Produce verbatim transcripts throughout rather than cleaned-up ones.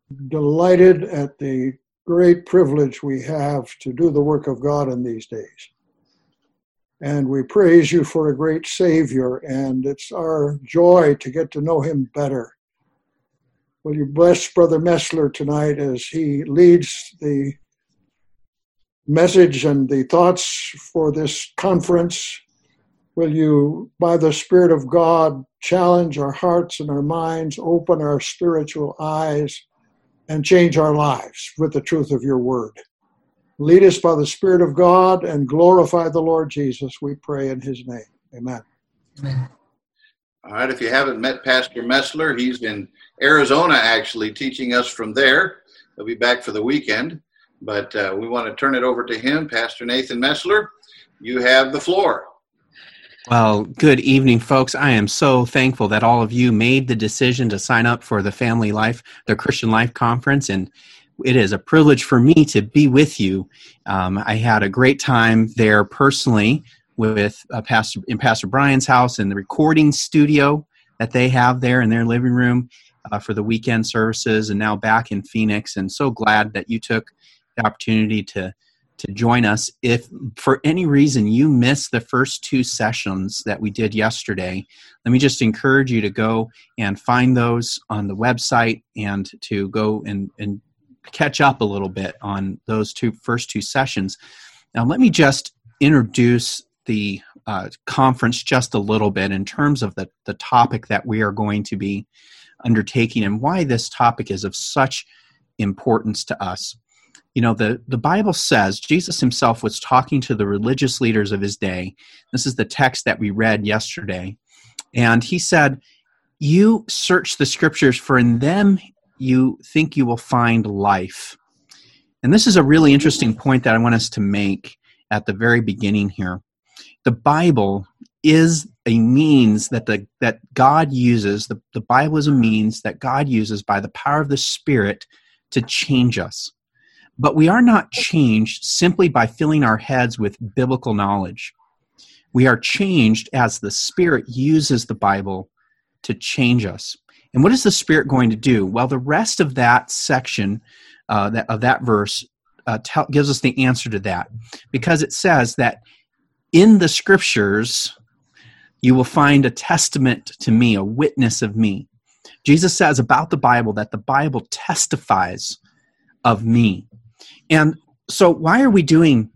delighted at the great privilege we have to do the work of God in these days. And we praise you for a great Savior, and it's our joy to get to know him better. Will you bless Brother Messler tonight as he leads the message and the thoughts for this conference? Will you, by the Spirit of God, challenge our hearts and our minds, open our spiritual eyes, and change our lives with the truth of your word? Lead us by the Spirit of God and glorify the Lord Jesus, we pray in his name. Amen. Amen. All right, if you haven't met Pastor Messler, he's in Arizona actually teaching us from there. He'll be back for the weekend, but uh, we want to turn it over to him. Pastor Nathan Messler, you have the floor. Well, good evening, folks. I am so thankful that all of you made the decision to sign up for the Family Life, the Christian Life Conference, and it is a privilege for me to be with you. Um, I had a great time there personally with uh, Pastor in Pastor Brian's house in the recording studio that they have there in their living room uh, for the weekend services, and now back in Phoenix. And so glad that you took the opportunity to to join us. If for any reason you missed the first two sessions that we did yesterday, let me just encourage you to go and find those on the website and to go and, and catch up a little bit on those two first two sessions. Now, let me just introduce the uh, conference just a little bit in terms of the, the topic that we are going to be undertaking and why this topic is of such importance to us. You know, the, the Bible says, Jesus himself was talking to the religious leaders of his day. This is the text that we read yesterday. And he said, you search the scriptures, for in them you think you will find life. And this is a really interesting point that I want us to make at the very beginning here. The Bible is a means that the that God uses. The, the Bible is a means that God uses by the power of the Spirit to change us. But we are not changed simply by filling our heads with biblical knowledge. We are changed as the Spirit uses the Bible to change us. And what is the Spirit going to do? Well, the rest of that section, uh, that, of that verse, uh, tell, gives us the answer to that. Because it says that in the Scriptures, you will find a testament to me, a witness of me. Jesus says about the Bible that the Bible testifies of me. And so why are we doing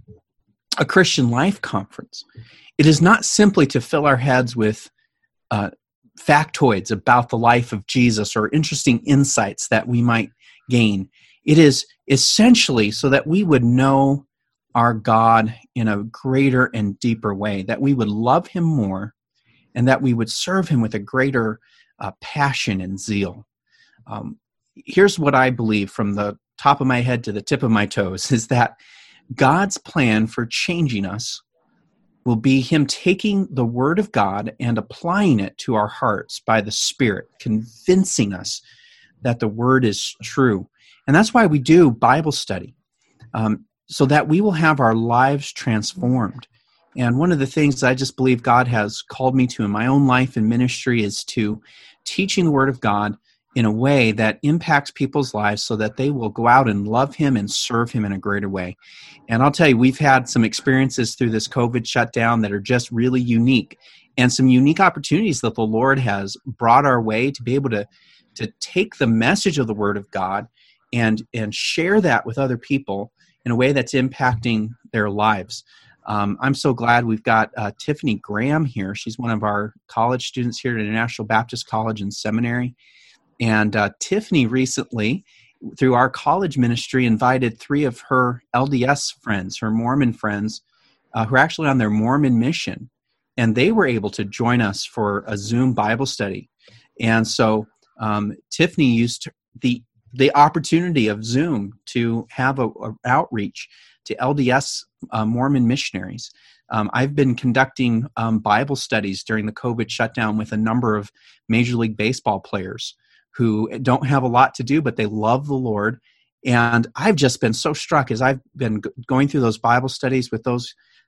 a Christian Life Conference? It is not simply to fill our heads with uh, factoids about the life of Jesus or interesting insights that we might gain. It is essentially so that we would know our God in a greater and deeper way, that we would love him more, and that we would serve him with a greater uh, passion and zeal. Um, here's what I believe from the top of my head to the tip of my toes, is that God's plan for changing us will be him taking the word of God and applying it to our hearts by the Spirit, convincing us that the word is true. And that's why we do Bible study, um, so that we will have our lives transformed. And one of the things I just believe God has called me to in my own life and ministry is to teaching the word of God in a way that impacts people's lives so that they will go out and love him and serve him in a greater way. And I'll tell you, we've had some experiences through this COVID shutdown that are just really unique, and some unique opportunities that the Lord has brought our way to be able to, to take the message of the Word of God and, and share that with other people in a way that's impacting their lives. Um, I'm so glad we've got uh, Tiffany Graham here. She's one of our college students here at International Baptist College and Seminary. And uh, Tiffany recently, through our college ministry, invited three of her L D S friends, her Mormon friends, uh, who are actually on their Mormon mission. And they were able to join us for a Zoom Bible study. And so um, Tiffany used the the opportunity of Zoom to have a, a outreach to L D S uh, Mormon missionaries. Um, I've been conducting um, Bible studies during the COVID shutdown with a number of Major League Baseball players who don't have a lot to do, but they love the Lord. And I've just been so struck as I've been g- going through those Bible studies with those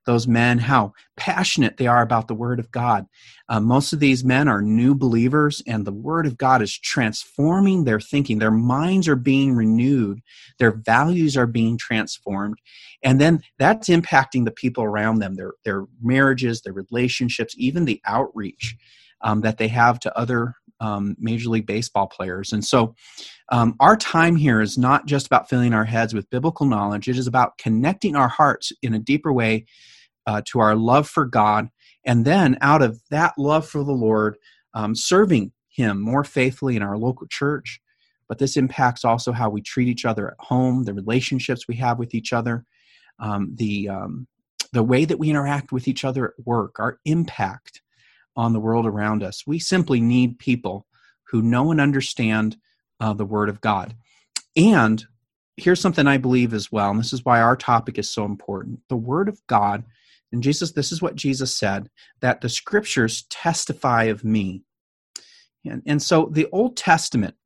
those men, how passionate they are about the Word of God. Uh, most of these men are new believers, and the Word of God is transforming their thinking. Their minds are being renewed. Their values are being transformed. And then that's impacting the people around them, their, their marriages, their relationships, even the outreach um, that they have to other um, Major League Baseball players. And so um, our time here is not just about filling our heads with biblical knowledge. It is about connecting our hearts in a deeper way uh, to our love for God. And then out of that love for the Lord, um, serving Him more faithfully in our local church. But this impacts also how we treat each other at home, the relationships we have with each other, um, the um, the way that we interact with each other at work, our impact on the world around us. We simply need people who know and understand uh, the Word of God. And here's something I believe as well, and this is why our topic is so important. The Word of God, and Jesus, this is what Jesus said, that the Scriptures testify of me. And, and so the Old Testament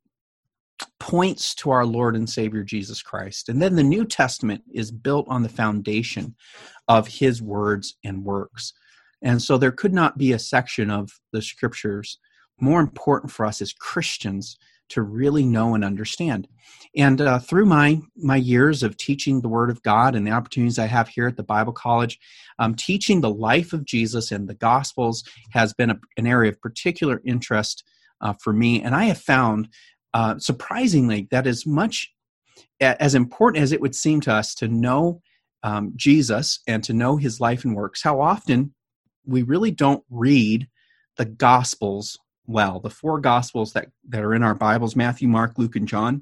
points to our Lord and Savior Jesus Christ. And then the New Testament is built on the foundation of His words and works. And so there could not be a section of the Scriptures more important for us as Christians to really know and understand. And uh, through my my years of teaching the Word of God and the opportunities I have here at the Bible College, um, teaching the life of Jesus and the Gospels has been a, an area of particular interest uh, for me. And I have found, uh, surprisingly, that as much as important as it would seem to us to know um, Jesus and to know His life and works, how often we really don't read the Gospels well, the four Gospels that, that are in our Bibles, Matthew, Mark, Luke, and John.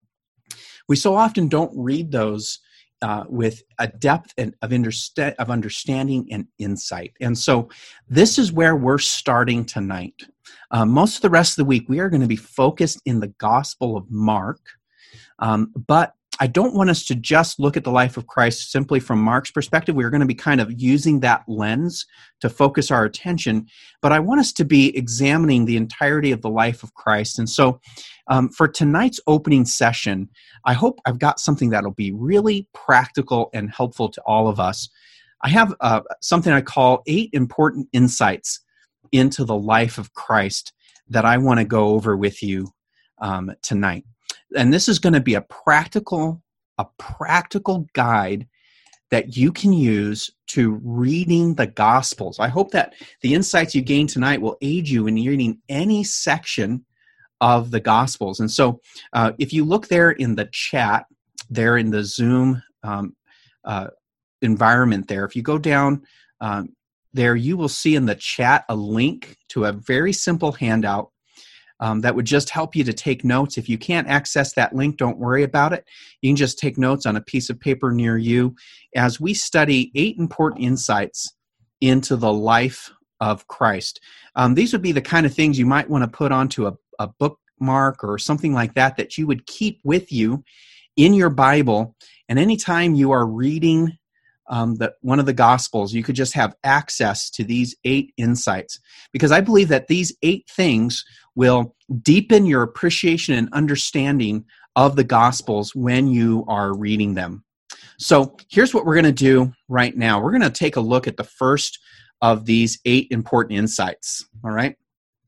We so often don't read those uh, with a depth and of, understa- of understanding and insight. And so this is where we're starting tonight. Uh, most of the rest of the week, we are going to be focused in the Gospel of Mark, um, but I don't want us to just look at the life of Christ simply from Mark's perspective. We're going to be kind of using that lens to focus our attention, but I want us to be examining the entirety of the life of Christ. And so um, for tonight's opening session, I hope I've got something that'll be really practical and helpful to all of us. I have uh, something I call eight important insights into the life of Christ that I want to go over with you um, tonight. And this is going to be a practical, a practical guide that you can use to reading the Gospels. I hope that the insights you gain tonight will aid you in reading any section of the Gospels. And so uh, if you look there in the chat, there in the Zoom um, uh, environment there, if you go down um, there, you will see in the chat a link to a very simple handout Um, that would just help you to take notes. If you can't access that link, don't worry about it. You can just take notes on a piece of paper near you as we study eight important insights into the life of Christ. Um, these would be the kind of things you might want to put onto a, a bookmark or something like that that you would keep with you in your Bible. And anytime you are reading Um, that one of the Gospels, you could just have access to these eight insights. Because I believe that these eight things will deepen your appreciation and understanding of the Gospels when you are reading them. So here's what we're going to do right now. We're going to take a look at the first of these eight important insights. All right.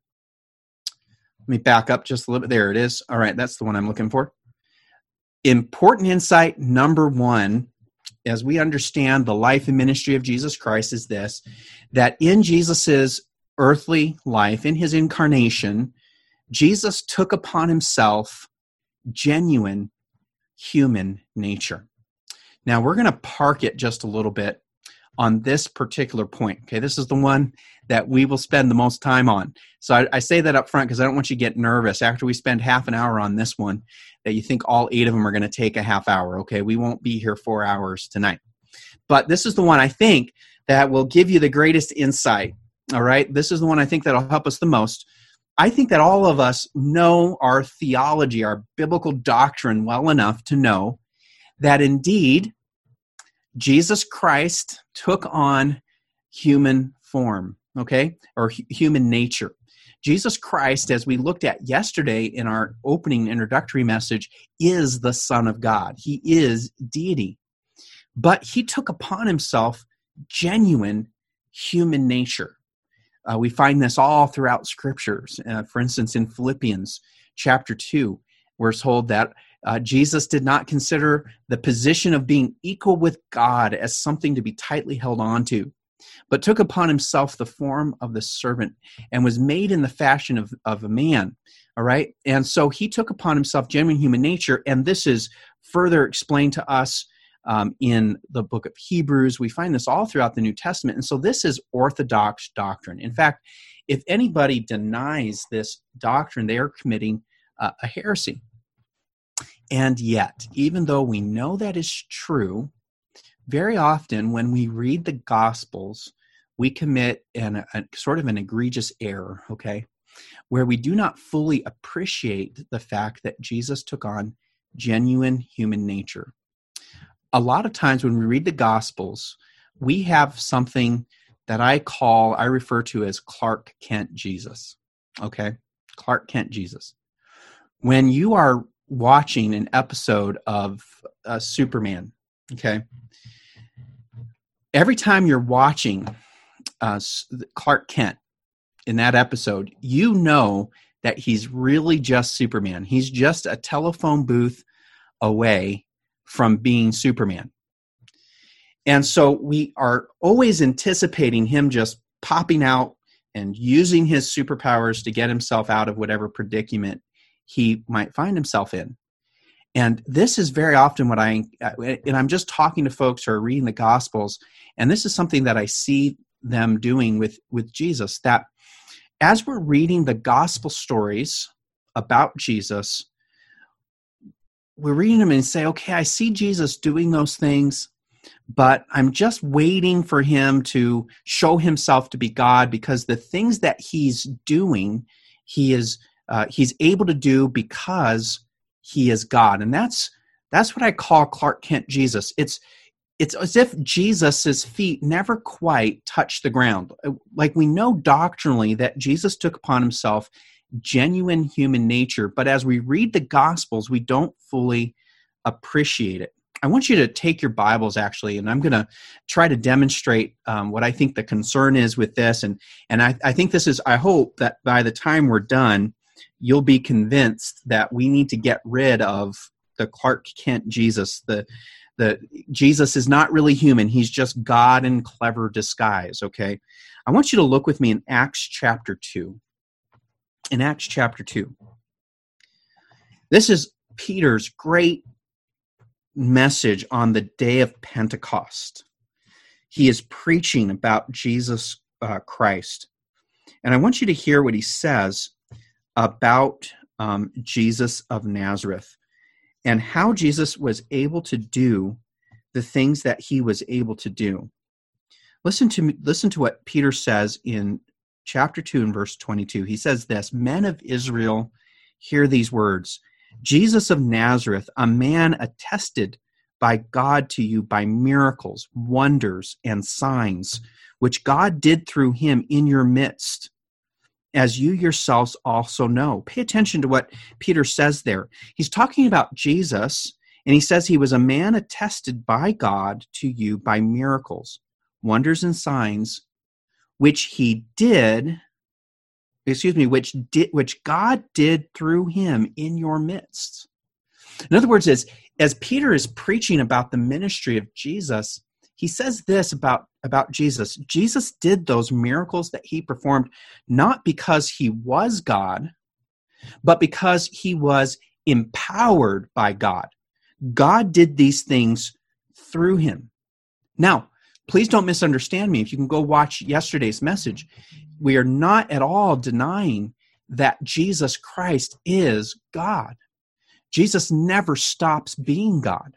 Let me back up just a little bit. There it is. All right. That's the one I'm looking for. Important insight number one, as we understand the life and ministry of Jesus Christ, is this, that in Jesus's earthly life, in His incarnation, Jesus took upon Himself genuine human nature. Now, we're going to park it just a little bit on this particular point. Okay, this is the one that we will spend the most time on. So I, I say that up front because I don't want you to get nervous after we spend half an hour on this one that you think all eight of them are going to take a half hour. Okay, we won't be here four hours tonight. But this is the one I think that will give you the greatest insight. All right, this is the one I think that'll help us the most. I think that all of us know our theology, our biblical doctrine well enough to know that indeed Jesus Christ took on human form, okay, or hu- human nature. Jesus Christ, as we looked at yesterday in our opening introductory message, is the Son of God. He is deity. But He took upon Himself genuine human nature. Uh, we find this all throughout scriptures. Uh, for instance, in Philippians chapter two, we're told that uh, Jesus did not consider the position of being equal with God as something to be tightly held on to, but took upon himself the form of the servant and was made in the fashion of, of a man. All right. And so he took upon himself genuine human nature. And this is further explained to us um, in the book of Hebrews. We find this all throughout the New Testament. And so this is orthodox doctrine. In fact, if anybody denies this doctrine, they are committing uh, a heresy. And yet, even though we know that is true, very often when we read the Gospels, we commit an, a sort of an egregious error, okay, where we do not fully appreciate the fact that Jesus took on genuine human nature. A lot of times when we read the Gospels, we have something that I call, I refer to as Clark Kent Jesus, okay? Clark Kent Jesus. When you are watching an episode of uh, Superman, okay, every time you're watching uh, Clark Kent in that episode, you know that he's really just Superman. He's just a telephone booth away from being Superman. And so we are always anticipating him just popping out and using his superpowers to get himself out of whatever predicament he might find himself in. And this is very often what I, and I'm just talking to folks who are reading the Gospels, and this is something that I see them doing with, with Jesus, that as we're reading the Gospel stories about Jesus, we're reading them and say, okay, I see Jesus doing those things, but I'm just waiting for him to show himself to be God, because the things that he's doing, he is uh, he's able to do because he is God. And that's that's what I call Clark Kent Jesus. It's it's as if Jesus's feet never quite touch the ground. Like, we know doctrinally that Jesus took upon himself genuine human nature, but as we read the Gospels, we don't fully appreciate it. I want you to take your Bibles, actually, and I'm going to try to demonstrate um, what I think the concern is with this. And and I, I think this is, I hope that by the time we're done, you'll be convinced that we need to get rid of the Clark Kent Jesus. The the Jesus is not really human. He's just God in clever disguise, okay? I want you to look with me in Acts chapter two. In Acts chapter two. This is Peter's great message on the day of Pentecost. He is preaching about Jesus uh, Christ. And I want you to hear what he says about um, Jesus of Nazareth and how Jesus was able to do the things that he was able to do. Listen to me, listen to what Peter says in chapter two and verse twenty-two. He says this, "Men of Israel, hear these words. Jesus of Nazareth, a man attested by God to you by miracles, wonders, and signs, which God did through him in your midst, as you yourselves also know." Pay attention to what Peter says there. He's talking about Jesus, and he says he was a man attested by God to you by miracles, wonders, and signs, which he did, excuse me, which did, which God did through him in your midst. In other words, as, as Peter is preaching about the ministry of Jesus, he says this about, about Jesus. Jesus did those miracles that he performed not because he was God, but because he was empowered by God. God did these things through him. Now, please don't misunderstand me. If you can go watch yesterday's message, we are not at all denying that Jesus Christ is God. Jesus never stops being God.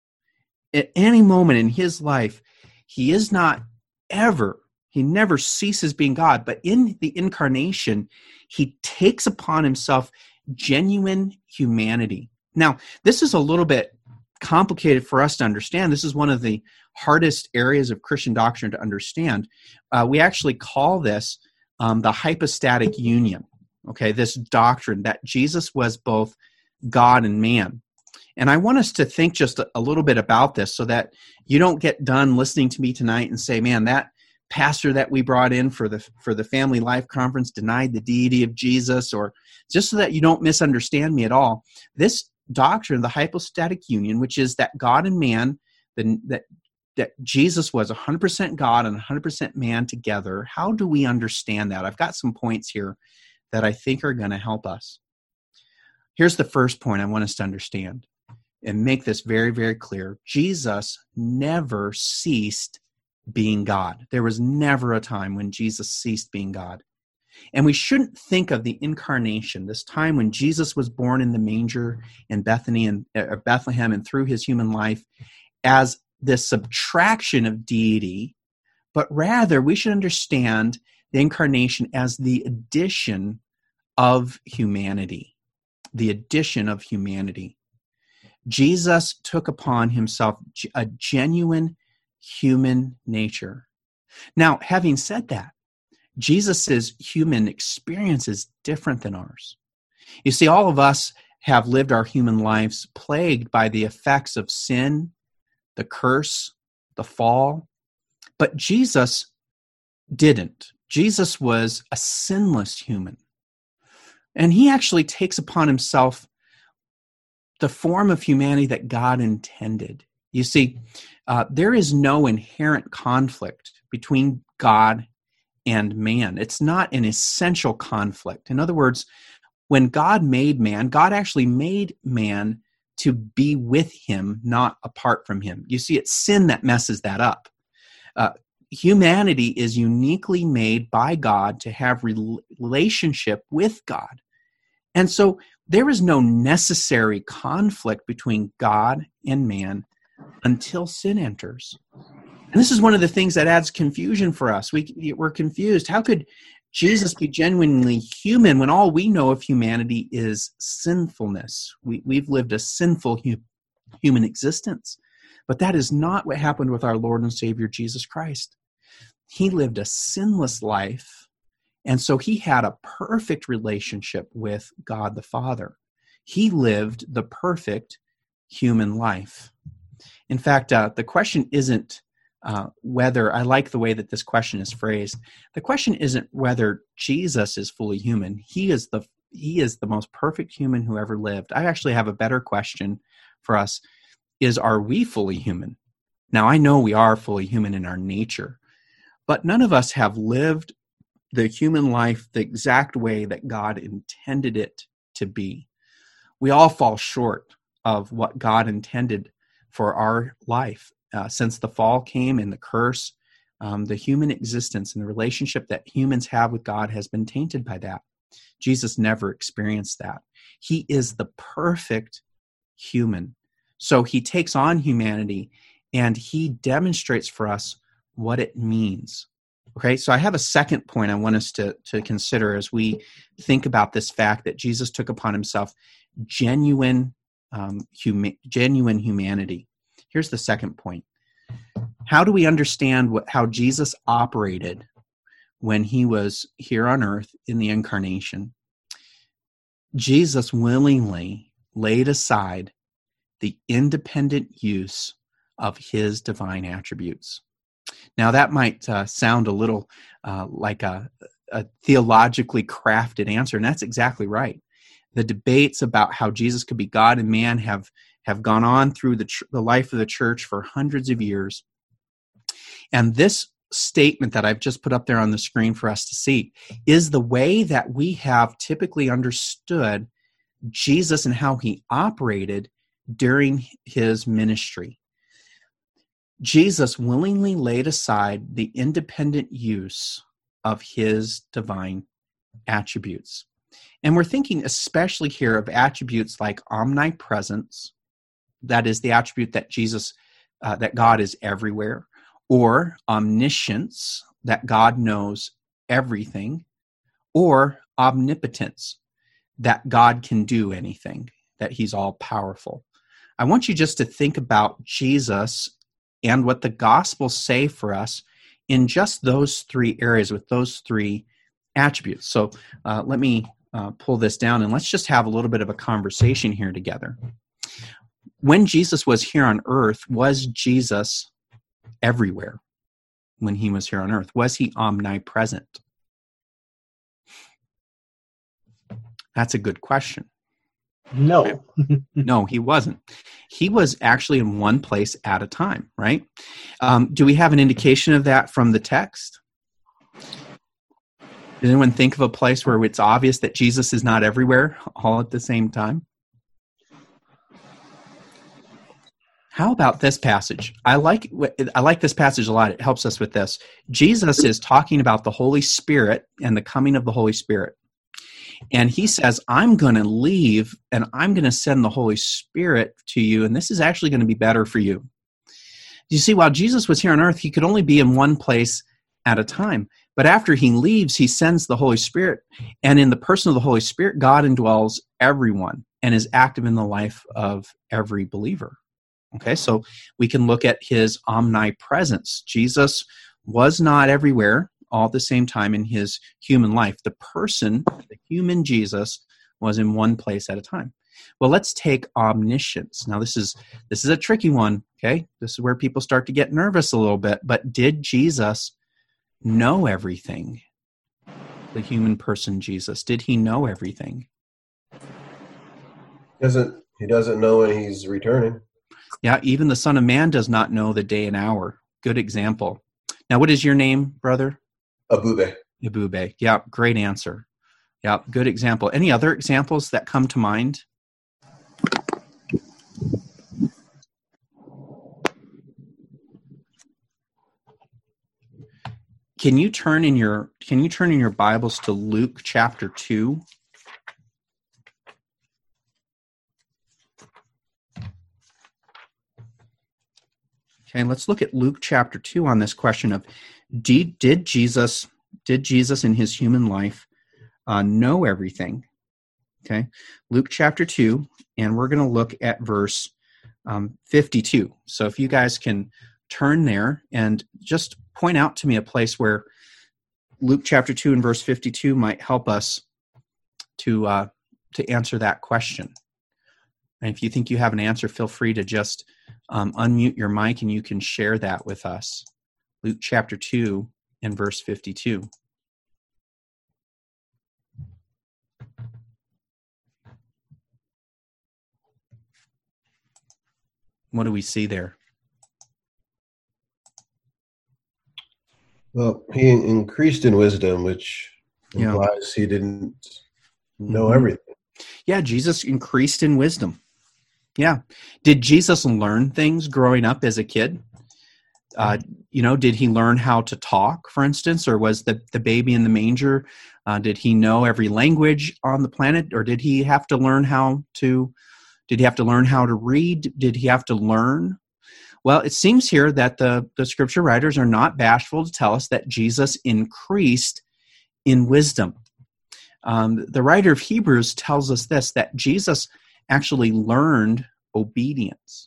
At any moment in his life, he is not ever, he never ceases being God. But in the incarnation, he takes upon himself genuine humanity. Now, this is a little bit complicated for us to understand. This is one of the hardest areas of Christian doctrine to understand. Uh, we actually call this um, the hypostatic union, okay, this doctrine that Jesus was both God and man. And I want us to think just a, a little bit about this so that you don't get done listening to me tonight and say, man, that pastor that we brought in for the for the Family Life Conference denied the deity of Jesus, or just so that you don't misunderstand me at all. This doctrine of the hypostatic union, which is that God and man, the, that that Jesus was one hundred percent God and one hundred percent man together. How do we understand that? I've got some points here that I think are going to help us. Here's the first point I want us to understand and make this very, very clear. Jesus never ceased being God. There was never a time when Jesus ceased being God. And we shouldn't think of the incarnation, this time when Jesus was born in the manger in Bethany and uh, Bethlehem and through his human life, as this subtraction of deity, but rather we should understand the incarnation as the addition of humanity, the addition of humanity. Jesus took upon himself a genuine human nature. Now, having said that, Jesus' human experience is different than ours. You see, all of us have lived our human lives plagued by the effects of sin, the curse, the fall. But Jesus didn't. Jesus was a sinless human. And he actually takes upon himself the form of humanity that God intended. You see, uh, there is no inherent conflict between God and man. It's not an essential conflict. In other words, when God made man, God actually made man to be with him, not apart from him. You see, it's sin that messes that up. Uh, humanity is uniquely made by God to have re- relationship with God. And so there is no necessary conflict between God and man until sin enters. And this is one of the things that adds confusion for us. We, we're confused. How could Jesus be genuinely human when all we know of humanity is sinfulness? We, we've lived a sinful hu- human existence. But that is not what happened with our Lord and Savior, Jesus Christ. He lived a sinless life, and so he had a perfect relationship with God the Father. He lived the perfect human life. In fact, uh, the question isn't uh, whether, I like the way that this question is phrased. The question isn't whether Jesus is fully human. He is the he is the most perfect human who ever lived. I actually have a better question for us, is are we fully human? Now, I know we are fully human in our nature, but none of us have lived the human life the exact way that God intended it to be. We all fall short of what God intended for our life. Uh, since the fall came and the curse, um, the human existence and the relationship that humans have with God has been tainted by that. Jesus never experienced that. He is the perfect human. So he takes on humanity and he demonstrates for us what it means. Okay, so I have a second point I want us to, to consider as we think about this fact that Jesus took upon himself genuine, um, huma- genuine humanity. Here's the second point. How do we understand what, how Jesus operated when he was here on earth in the incarnation? Jesus willingly laid aside the independent use of his divine attributes. Now, that might uh, sound a little uh, like a, a theologically crafted answer, and that's exactly right. The debates about how Jesus could be God and man have, have gone on through the, tr- the life of the church for hundreds of years. And this statement that I've just put up there on the screen for us to see is the way that we have typically understood Jesus and how he operated during his ministry. Jesus willingly laid aside the independent use of his divine attributes. And we're thinking especially here of attributes like omnipresence, that is the attribute that Jesus, uh, that God is everywhere, or omniscience, that God knows everything, or omnipotence, that God can do anything, that he's all powerful. I want you just to think about Jesus and what the Gospels say for us in just those three areas with those three attributes. So uh, let me uh, pull this down and let's just have a little bit of a conversation here together. when Jesus was here on earth, was Jesus everywhere when he was here on earth? Was he omnipresent? That's a good question. No. No, he wasn't. He was actually in one place at a time, right? Um, do we have an indication of that from the text? Does anyone think of a place where it's obvious that Jesus is not everywhere all at the same time? How about this passage? I like I like this passage a lot. It helps us with this. Jesus is talking about the Holy Spirit and the coming of the Holy Spirit. And he says, I'm going to leave and I'm going to send the Holy Spirit to you, and this is actually going to be better for you. You see, while Jesus was here on earth, he could only be in one place at a time. But after he leaves, he sends the Holy Spirit. And in the person of the Holy Spirit, God indwells everyone and is active in the life of every believer. Okay, so we can look at his omnipresence. Jesus was not everywhere all at the same time in his human life. The person, the human Jesus, was in one place at a time. Well, let's take omniscience. Now, this is this is a tricky one, okay? This is where people start to get nervous a little bit. But did Jesus know everything? The human person, Jesus, did he know everything? Doesn't he doesn't know when he's returning. Yeah, even the Son of Man does not know the day and hour. Good example. Now, what is your name, brother? Abube. Abube. Yeah, great answer. Yeah, good example. Any other examples that come to mind? Can you turn in your Can you turn in your Bibles to Luke chapter two? Okay, let's look at Luke chapter two on this question of did, did Jesus did Jesus in his human life uh, know everything? Okay, Luke chapter two, and we're going to look at verse um, fifty-two. So if you guys can turn there and just point out to me a place where Luke chapter two and verse fifty-two might help us to uh, to answer that question. And if you think you have an answer, feel free to just um, unmute your mic and you can share that with us. Luke chapter two and verse fifty-two. What do we see there? Well, he increased in wisdom, which Yeah. implies he didn't know Mhm. everything. Yeah, Jesus increased in wisdom. Yeah. Did Jesus learn things growing up as a kid? Uh, you know, did he learn how to talk, for instance, or was the, the baby in the manger, uh, did he know every language on the planet, or did he have to learn how to, did he have to learn how to read? Did he have to learn? Well, it seems here that the, the scripture writers are not bashful to tell us that Jesus increased in wisdom. Um, the writer of Hebrews tells us this, that Jesus actually learned obedience.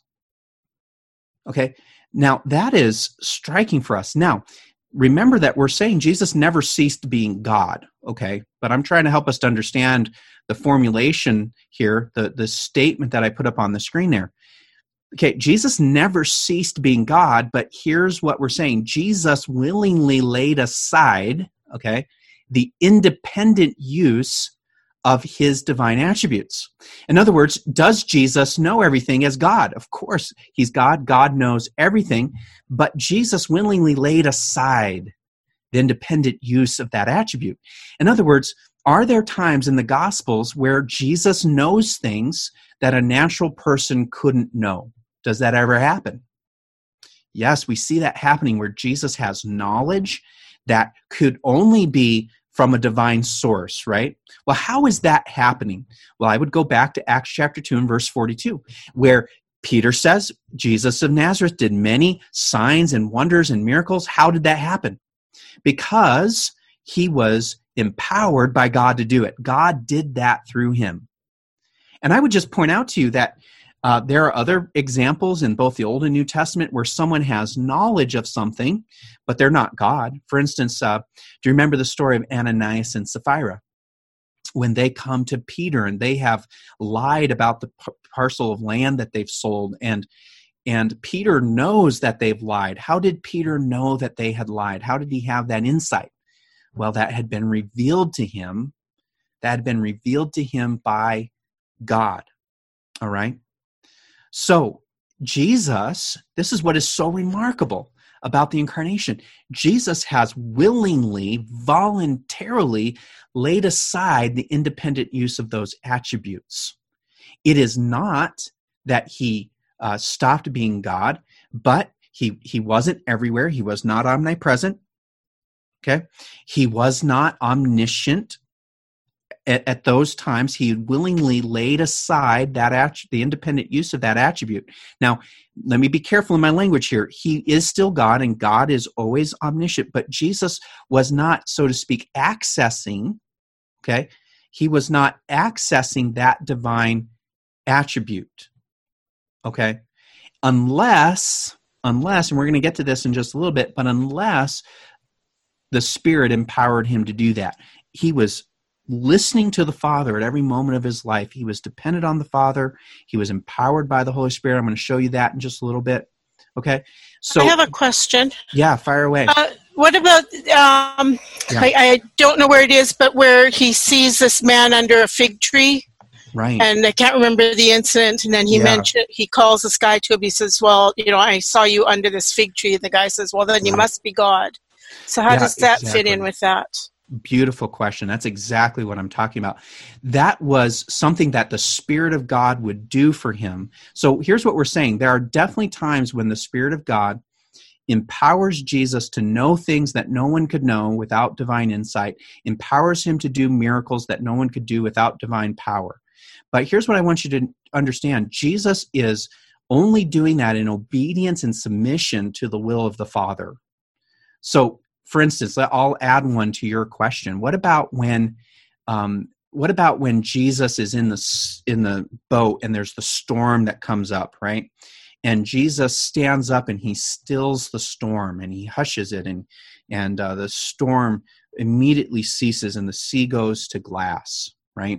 Okay, now that is striking for us. Now, remember that we're saying Jesus never ceased being God, okay? But I'm trying to help us to understand the formulation here, the, the statement that I put up on the screen there. Okay, Jesus never ceased being God, but here's what we're saying. Jesus willingly laid aside, okay, the independent use of his divine attributes. In other words, does Jesus know everything as God? Of course, he's God. God knows everything, but Jesus willingly laid aside the independent use of that attribute. In other words, are there times in the Gospels where Jesus knows things that a natural person couldn't know? Does that ever happen? Yes, we see that happening where Jesus has knowledge that could only be from a divine source, right? Well, how is that happening? Well, I would go back to Acts chapter two and verse forty-two, where Peter says, Jesus of Nazareth did many signs and wonders and miracles. How did that happen? Because he was empowered by God to do it. God did that through him. And I would just point out to you that Uh, there are other examples in both the Old and New Testament where someone has knowledge of something, but they're not God. For instance, uh, do you remember the story of Ananias and Sapphira? when they come to Peter and they have lied about the p- parcel of land that they've sold, and and Peter knows that they've lied. How did Peter know that they had lied? How did he have that insight? Well, that had been revealed to him. That had been revealed to him by God. All right? So, Jesus, this is what is so remarkable about the incarnation. Jesus has willingly, voluntarily laid aside the independent use of those attributes. It is not that he uh, stopped being God, but he, he wasn't everywhere. He was not omnipresent. Okay? He was not omniscient. At, at those times, he willingly laid aside that att- the independent use of that attribute. Now, let me be careful in my language here. He is still God, and God is always omniscient, but Jesus was not, so to speak, accessing, okay? He was not accessing that divine attribute, okay? Unless, unless, and we're going to get to this in just a little bit, but unless the Spirit empowered him to do that. He was listening to the Father at every moment of his life. He was dependent on the Father. He was empowered by the Holy Spirit. I'm going to show you that in just a little bit. Okay? So I have a question. Yeah, fire away. Uh, what about, um, Yeah. I, I don't know where it is, but where he sees this man under a fig tree, Right. and I can't remember the incident, and then he Yeah. mentioned, he calls this guy to him, he says, well, you know, I saw you under this fig tree, and the guy says, well, then you Right. must be God. So how Yeah, does that fit exactly. in with that? Beautiful question. That's exactly what I'm talking about. That was something that the Spirit of God would do for him. So here's what we're saying. There are definitely times when the Spirit of God empowers Jesus to know things that no one could know without divine insight, empowers him to do miracles that no one could do without divine power. But here's what I want you to understand. Jesus is only doing that in obedience and submission to the will of the Father. So, for instance, I'll add one to your question. What about when, um, what about when Jesus is in the in the boat and there's the storm that comes up, right? And Jesus stands up and he stills the storm and he hushes it, and and uh, the storm immediately ceases and the sea goes to glass, right?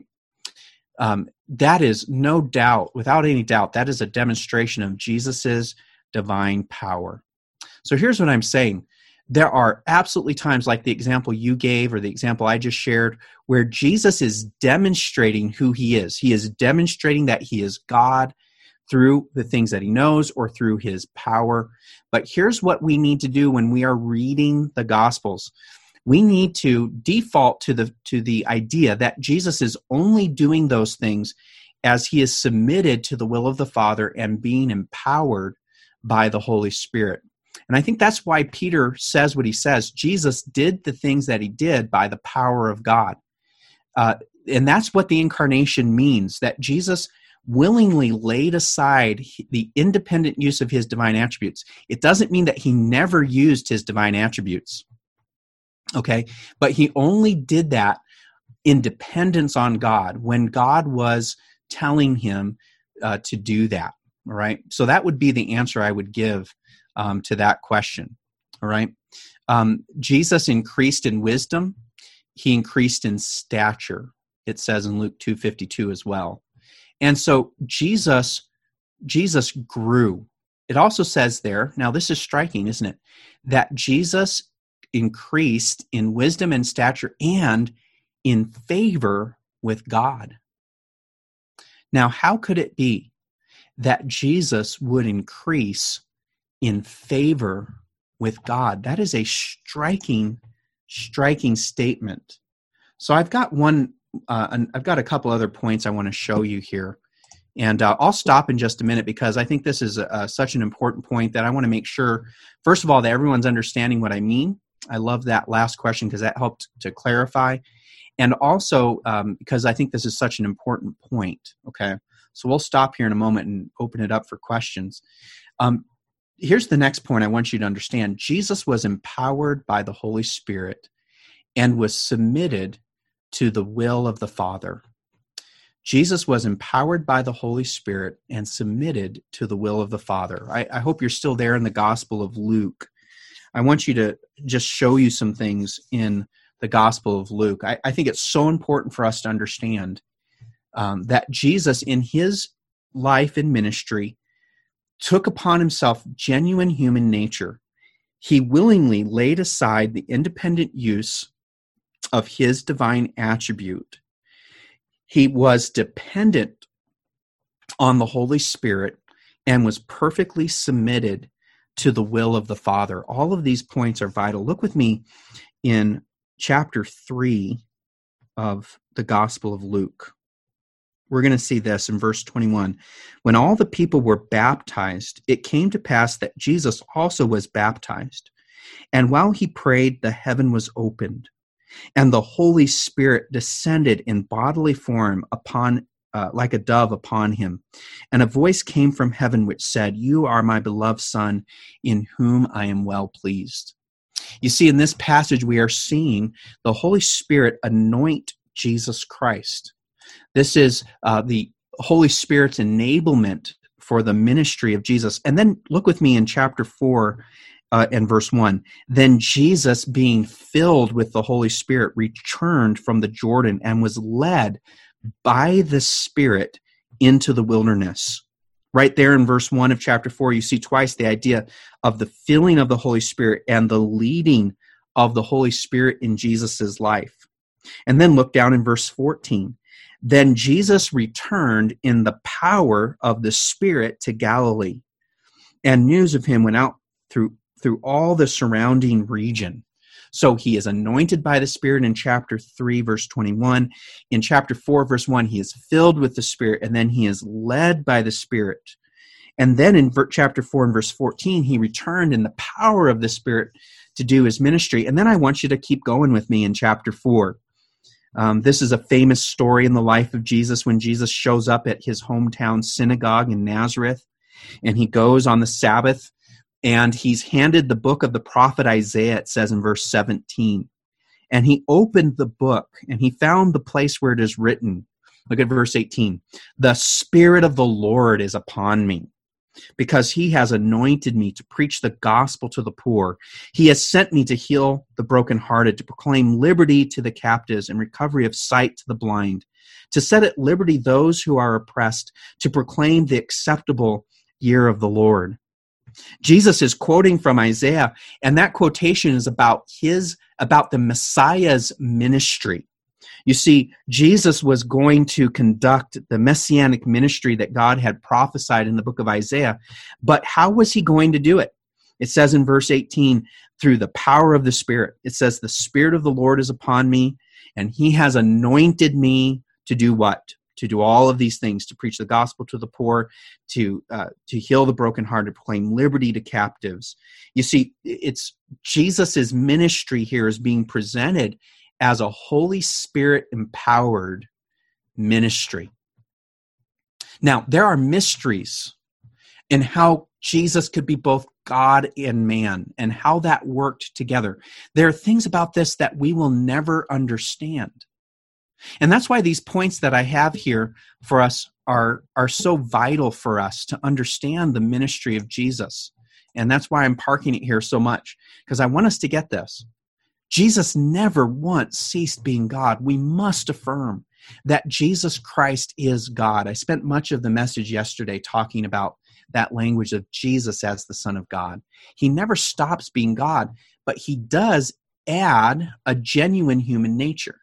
Um, that is no doubt, without any doubt, that is a demonstration of Jesus's divine power. So here's what I'm saying. There are absolutely times like the example you gave or the example I just shared where Jesus is demonstrating who he is. He is demonstrating that he is God through the things that he knows or through his power. But here's what we need to do when we are reading the Gospels. We need to default to the to the idea that Jesus is only doing those things as he is submitted to the will of the Father and being empowered by the Holy Spirit. And I think that's why Peter says what he says. Jesus did the things that he did by the power of God. Uh, and that's what the incarnation means, that Jesus willingly laid aside the independent use of his divine attributes. It doesn't mean that he never used his divine attributes, okay? But he only did that in dependence on God when God was telling him uh, to do that, all right? So that would be the answer I would give Um, to that question, all right? Um, Jesus increased in wisdom. He increased in stature, it says in Luke two fifty-two as well. And so Jesus, Jesus grew. It also says there, now this is striking, isn't it? That Jesus increased in wisdom and stature and in favor with God. Now, how could it be that Jesus would increase in favor with God? That is a striking, striking statement. So I've got one, uh, an, I've got a couple other points I want to show you here. And uh, I'll stop in just a minute because I think this is a, a, such an important point that I want to make sure, first of all, that everyone's understanding what I mean. I love that last question because that helped to clarify. And also um, because I think this is such an important point, okay? So we'll stop here in a moment and open it up for questions. Um, Here's the next point I want you to understand. Jesus was empowered by the Holy Spirit and was submitted to the will of the Father. Jesus was empowered by the Holy Spirit and submitted to the will of the Father. I, I hope you're still there in the Gospel of Luke. I want you to just show you some things in the Gospel of Luke. I, I think it's so important for us to understand um, that Jesus, in his life and ministry, took upon himself genuine human nature. He willingly laid aside the independent use of his divine attribute. He was dependent on the Holy Spirit and was perfectly submitted to the will of the Father. All of these points are vital. Look with me in chapter three of the Gospel of Luke. We're going to see this in verse twenty-one. When all the people were baptized, it came to pass that Jesus also was baptized. And while he prayed, the heaven was opened, and the Holy Spirit descended in bodily form upon Uh, like a dove upon him. And a voice came from heaven which said, "You are my beloved Son, in whom I am well pleased." You see, in this passage, we are seeing the Holy Spirit anoint Jesus Christ. This is uh, the Holy Spirit's enablement for the ministry of Jesus. And then look with me in chapter four uh, and verse one. Then Jesus, being filled with the Holy Spirit, returned from the Jordan and was led by the Spirit into the wilderness. Right there in verse one of chapter four, you see twice the idea of the filling of the Holy Spirit and the leading of the Holy Spirit in Jesus' life. And then look down in verse fourteen. Then Jesus returned in the power of the Spirit to Galilee, and news of him went out through, through all the surrounding region. So he is anointed by the Spirit in chapter three, verse twenty-one. In chapter four, verse one, he is filled with the Spirit, and then he is led by the Spirit. And then in chapter four and verse fourteen, he returned in the power of the Spirit to do his ministry. And then I want you to keep going with me in chapter four. Um, this is a famous story in the life of Jesus when Jesus shows up at his hometown synagogue in Nazareth, and he goes on the Sabbath, and he's handed the book of the prophet Isaiah, it says in verse seventeen. And he opened the book, and he found the place where it is written. Look at verse eighteen. "The Spirit of the Lord is upon me, because he has anointed me to preach the gospel to the poor. He has sent me to heal the brokenhearted, to proclaim liberty to the captives and recovery of sight to the blind, to set at liberty those who are oppressed, to proclaim the acceptable year of the Lord." Jesus is quoting from Isaiah, and that quotation is about his, about the Messiah's ministry. You see, Jesus was going to conduct the messianic ministry that God had prophesied in the book of Isaiah, but how was he going to do it? It says in verse eighteen, through the power of the Spirit. It says, "The Spirit of the Lord is upon me, and he has anointed me to do what? To do all of these things, to preach the gospel to the poor, to uh, to heal the brokenhearted, proclaim liberty to captives." You see, it's Jesus' ministry here is being presented as a Holy Spirit-empowered ministry. Now, there are mysteries in how Jesus could be both God and man, and how that worked together. There are things about this that we will never understand. And that's why these points that I have here for us are, are so vital for us to understand the ministry of Jesus. And that's why I'm parking it here so much, because I want us to get this. Jesus never once ceased being God. We must affirm that Jesus Christ is God. I spent much of the message yesterday talking about that language of Jesus as the Son of God. He never stops being God, but he does add a genuine human nature.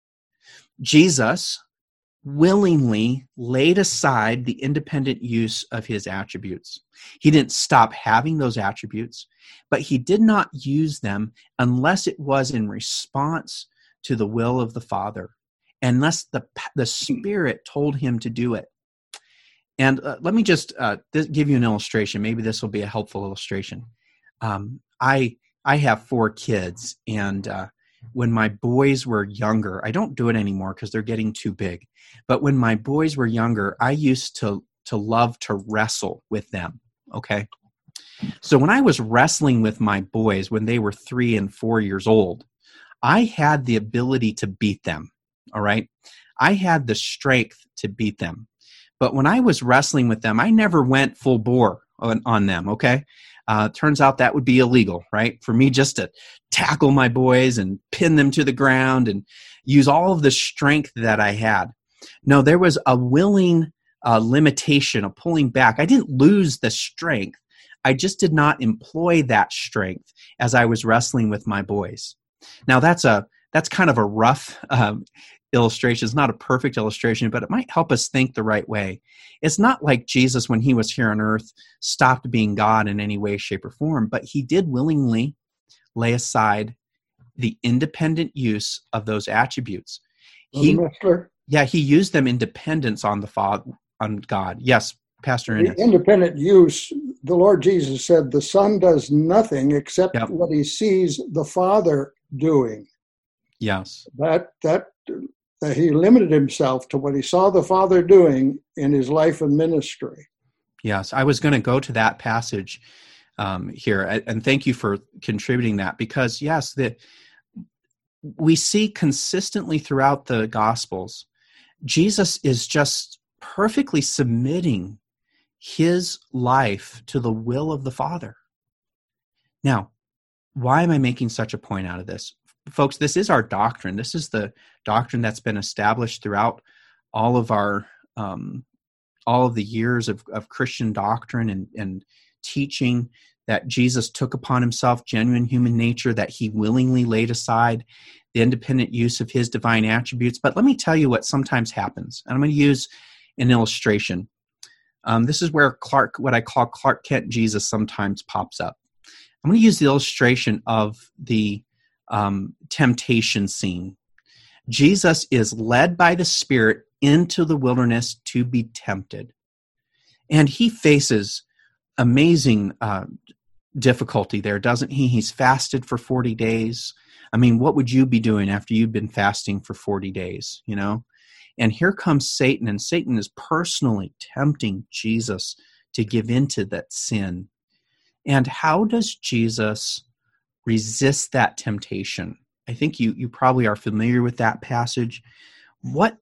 Jesus willingly laid aside the independent use of his attributes. He didn't stop having those attributes, but he did not use them unless it was in response to the will of the Father, unless the, the Spirit told him to do it. And uh, let me just uh, th- give you an illustration. Maybe this will be a helpful illustration. Um, I I have four kids, and uh, when my boys were younger, I don't do it anymore because they're getting too big. But when my boys were younger, I used to to love to wrestle with them. Okay, so when I was wrestling with my boys when they were three and four years old, I had the ability to beat them. All right, I had the strength to beat them. But when I was wrestling with them, I never went full bore, on, on them, okay? Uh, turns out that would be illegal, right? For me just to tackle my boys and pin them to the ground and use all of the strength that I had. No, there was a willing uh, limitation, a pulling back. I didn't lose the strength. I just did not employ that strength as I was wrestling with my boys. Now, that's a that's kind of a rough um, illustration. It's not a perfect illustration, but it might help us think the right way. It's not like Jesus, when he was here on earth, stopped being God in any way, shape, or form, but he did willingly lay aside the independent use of those attributes. He, yeah, he used them in dependence on the Father, on God. Yes, Pastor Innes. The independent use, the Lord Jesus said, the Son does nothing except Yep. what he sees the Father doing. Yes. That that that he limited himself to what he saw the Father doing in his life and ministry. Yes, I was going to go to that passage um, here, and thank you for contributing that, because yes, the, we see consistently throughout the Gospels, Jesus is just perfectly submitting his life to the will of the Father. Now, why am I making such a point out of this? Folks, this is our doctrine. This is the doctrine that's been established throughout all of our um, all of the years of, of Christian doctrine and, and teaching, that Jesus took upon himself genuine human nature, that he willingly laid aside the independent use of his divine attributes. But let me tell you what sometimes happens. And I'm going to use an illustration. Um, this is where Clark, what I call Clark Kent Jesus, sometimes pops up. I'm going to use the illustration of the um, temptation scene. Jesus is led by the Spirit into the wilderness to be tempted. And he faces amazing uh, difficulty there, doesn't he? He's fasted for forty days. I mean, what would you be doing after you've been fasting for forty days, you know? And here comes Satan, and Satan is personally tempting Jesus to give into that sin. And how does Jesus resist that temptation? I think you, you probably are familiar with that passage. What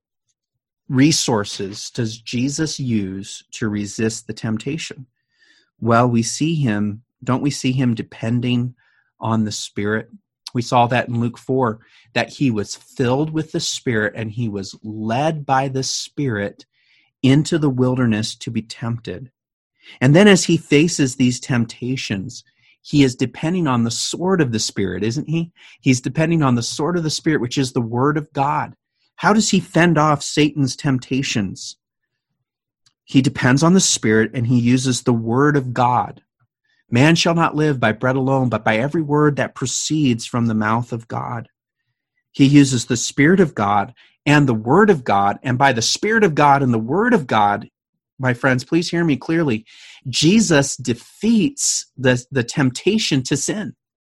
resources does Jesus use to resist the temptation? Well, we see him, don't we see him depending on the Spirit? We saw that in Luke four, that he was filled with the Spirit and he was led by the Spirit into the wilderness to be tempted. And then as he faces these temptations, he is depending on the sword of the Spirit, isn't he? He's depending on the sword of the Spirit, which is the Word of God. How does he fend off Satan's temptations? He depends on the Spirit and he uses the Word of God. Man shall not live by bread alone, but by every word that proceeds from the mouth of God. He uses the Spirit of God and the Word of God, and by the Spirit of God and the Word of God, my friends, please hear me clearly, Jesus defeats the, the temptation to sin.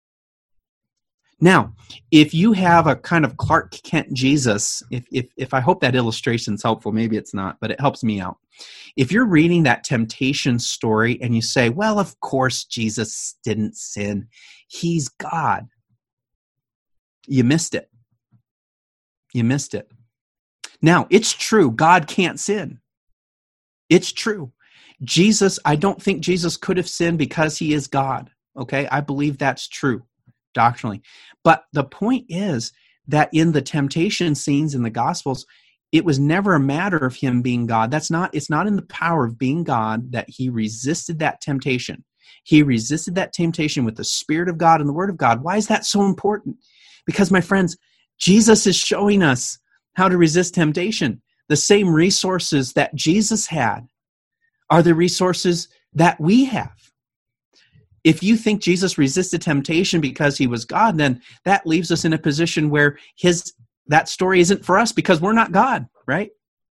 Now, if you have a kind of Clark Kent Jesus, if, if, if I hope that illustration is helpful, maybe it's not, but it helps me out. If you're reading that temptation story and you say, well, of course Jesus didn't sin, he's God, you missed it. You missed it. Now, it's true, God can't sin. It's true. Jesus, I don't think Jesus could have sinned because he is God. Okay, I believe that's true doctrinally. But the point is that in the temptation scenes in the Gospels, it was never a matter of him being God. That's not, it's not in the power of being God that he resisted that temptation. He resisted that temptation with the Spirit of God and the Word of God. Why is that so important? Because, my friends, Jesus is showing us how to resist temptation. The same resources that Jesus had are the resources that we have. If you think Jesus resisted temptation because he was God, then that leaves us in a position where his that story isn't for us because we're not God, right?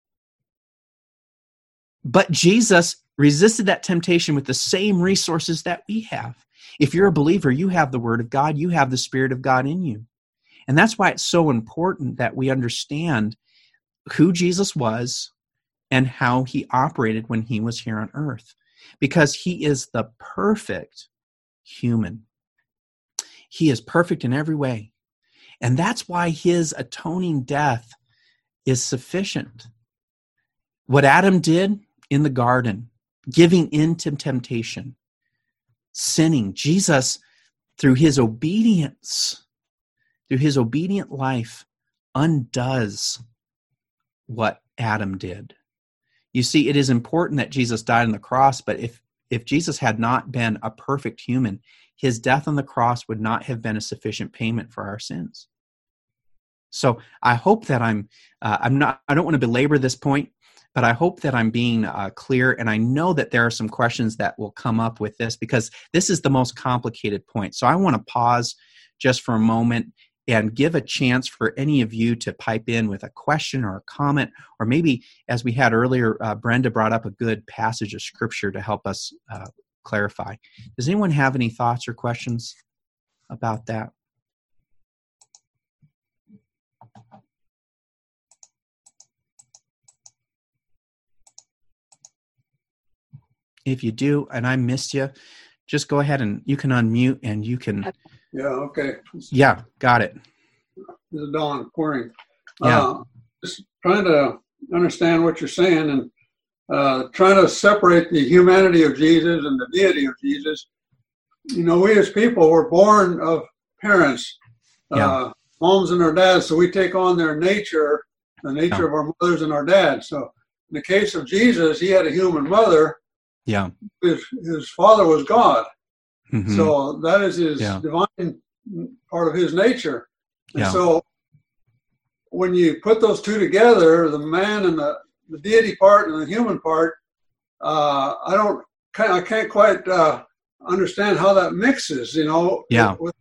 But Jesus resisted that temptation with the same resources that we have. If you're a believer, you have the Word of God, you have the Spirit of God in you. And that's why it's so important that we understand who Jesus was and how he operated when he was here on earth. Because he is the perfect human. He is perfect in every way. And that's why his atoning death is sufficient. What Adam did in the garden giving in to temptation, sinning. Jesus, through his obedience, through his obedient life, undoes what Adam did. You see, it is important that Jesus died on the cross, but if, if Jesus had not been a perfect human, his death on the cross would not have been a sufficient payment for our sins. So I hope that I'm, uh, I'm not, I don't want to belabor this point, but I hope that I'm being uh, clear. And I know that there are some questions that will come up with this because this is the most complicated point. So I want to pause just for a moment and give a chance for any of you to pipe in with a question or a comment, or maybe, as we had earlier, uh, Brenda brought up a good passage of scripture to help us uh, clarify. Does anyone have any thoughts or questions about that? If you do, and I missed you, just go ahead and you can unmute and you can. Yeah, okay. Yeah, got it. This is Don Queering. Yeah. Uh, just trying to understand what you're saying and uh, trying to separate the humanity of Jesus and the deity of Jesus. You know, we as people were born of parents, yeah. uh, moms and their dads, so we take on their nature, the nature yeah. of our mothers and our dads. So in the case of Jesus, he had a human mother. Yeah. His, his father was God. Mm-hmm. So that is his yeah. divine part of his nature. And yeah. so when you put those two together, the man and the, the deity part and the human part, uh, I don't, I can't quite uh, understand how that mixes, you know. Yeah. With,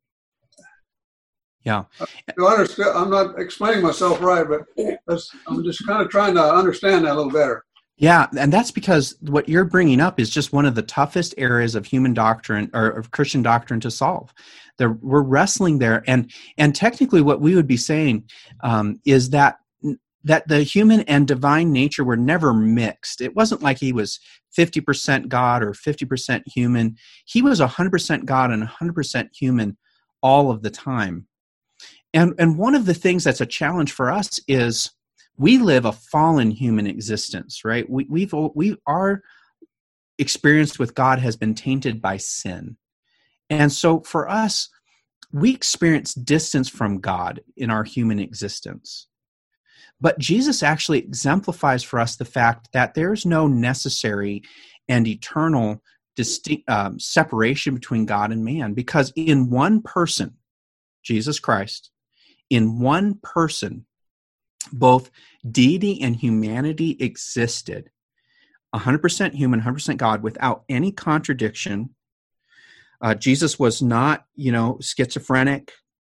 yeah. to understand, I'm not explaining myself right, but that's, I'm just kind of trying to understand that a little better. Yeah, and that's because what you're bringing up is just one of the toughest areas of human doctrine or of Christian doctrine to solve. There, we're wrestling there, and and technically, what we would be saying um, is that that the human and divine nature were never mixed. It wasn't like he was fifty percent God or fifty percent human. He was one hundred percent God and one hundred percent human all of the time. And and one of the things that's a challenge for us is we live a fallen human existence, right? We, we've we our experience with God has been tainted by sin, and so for us, we experience distance from God in our human existence. But Jesus actually exemplifies for us the fact that there is no necessary and eternal distinct um, separation between God and man, because in one person, Jesus Christ, in one person, both deity and humanity existed, one hundred percent human, one hundred percent God, without any contradiction. Uh, Jesus was not, you know, schizophrenic.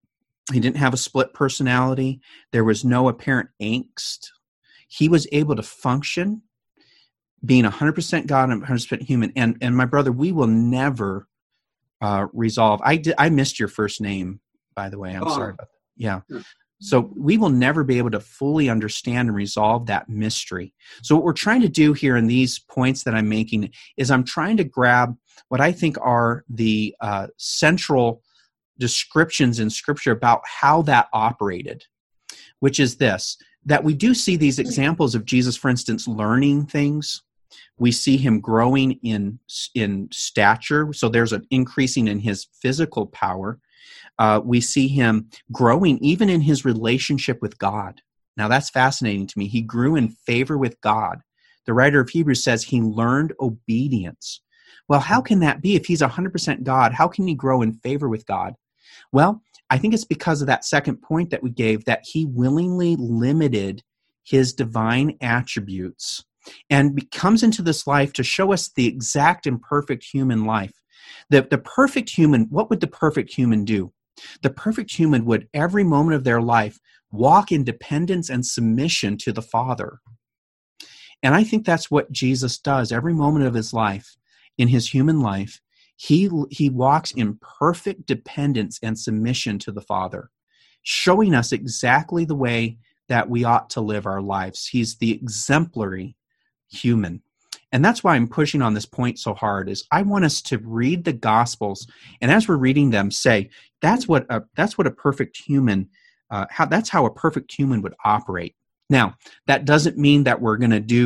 He didn't have a split personality. There was no apparent angst. He was able to function, being one hundred percent God and one hundred percent human. And and my brother, we will never uh, resolve. I did, I missed your first name, by the way. I'm oh. sorry about that. Yeah. yeah. So we will never be able to fully understand and resolve that mystery. So what we're trying to do here in these points that I'm making is I'm trying to grab what I think are the uh, central descriptions in Scripture about how that operated, which is this, that we do see these examples of Jesus, for instance, learning things. We see him growing in, in stature, so there's an increasing in his physical power. Uh, we see him growing even in his relationship with God. Now that's fascinating to me. He grew in favor with God. The writer of Hebrews says he learned obedience. Well, how can that be? If he's one hundred percent God, how can he grow in favor with God? Well, I think it's because of that second point that we gave, that he willingly limited his divine attributes and comes into this life to show us the exact and perfect human life. The, the perfect human, what would the perfect human do? The perfect human would, every moment of their life, walk in dependence and submission to the Father. And I think that's what Jesus does every moment of his life. In his human life, he, he walks in perfect dependence and submission to the Father, showing us exactly the way that we ought to live our lives. He's the exemplary human. And that's why I'm pushing on this point so hard, is I want us to read the Gospels, and as we're reading them, say, that's what a, that's what a perfect human, uh, how that's how a perfect human would operate. Now, that doesn't mean that we're going to do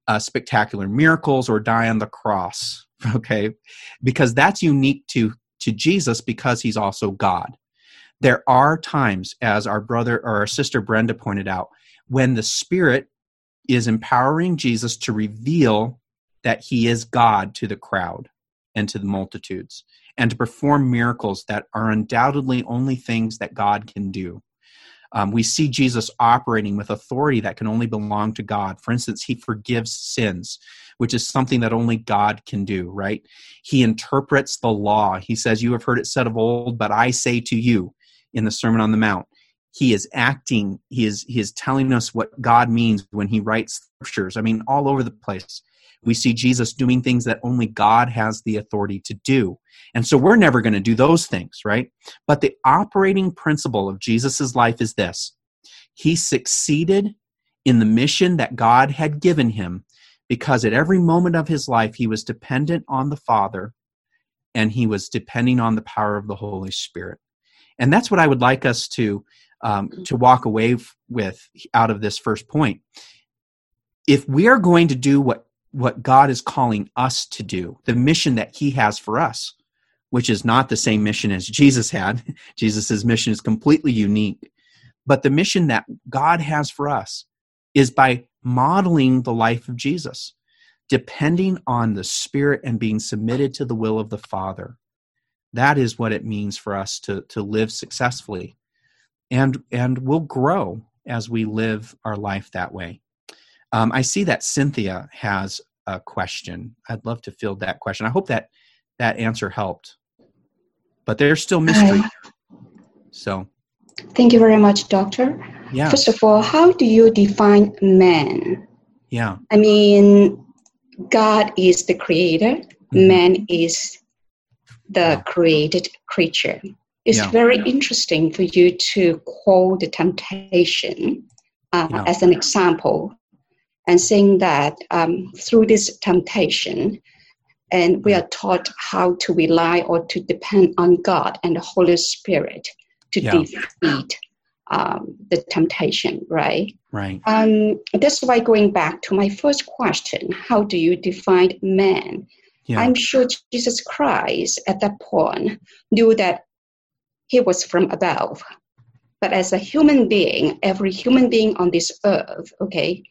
uh, spectacular miracles or die on the cross, okay? Because that's unique to, to Jesus because he's also God. There are times, as our brother or our sister Brenda pointed out, when the Spirit is empowering Jesus to reveal that he is God to the crowd and to the multitudes, and to perform miracles that are undoubtedly only things that God can do. Um, we see Jesus operating with authority that can only belong to God. For instance, he forgives sins, which is something that only God can do, right? He interprets the law. He says, "You have heard it said of old, but I say to you," in the Sermon on the Mount. He is acting, he is, he is telling us what God means when he writes scriptures. I mean, all over the place. We see Jesus doing things that only God has the authority to do. And so we're never going to do those things, right? But the operating principle of Jesus' life is this. He succeeded in the mission that God had given him because at every moment of his life, he was dependent on the Father and he was depending on the power of the Holy Spirit. And that's what I would like us to, um, to walk away f- with out of this first point. If we are going to do what what God is calling us to do, the mission that he has for us, which is not the same mission as Jesus had. Jesus' mission is completely unique. But the mission that God has for us is by modeling the life of Jesus, depending on the Spirit and being submitted to the will of the Father. That is what it means for us to, to live successfully. And, and we'll grow as we live our life that way. Um, I see that Cynthia has a question. I'd love to field that question. I hope that that answer helped. But there's still mystery. Hi. So, thank you very much, Doctor. Yeah. First of all, how do you define man? Yeah. I mean, God is the creator. Mm-hmm. Man is the yeah. created creature. It's yeah. very interesting for you to quote the temptation uh, yeah. as an example. And saying that um, through this temptation, and we are taught how to rely or to depend on God and the Holy Spirit to yeah. defeat um, the temptation, right? Right. Um, that's why going back to my first question, how do you define man? Yeah. I'm sure Jesus Christ at that point knew that he was from above. But as a human being, every human being on this earth, okay,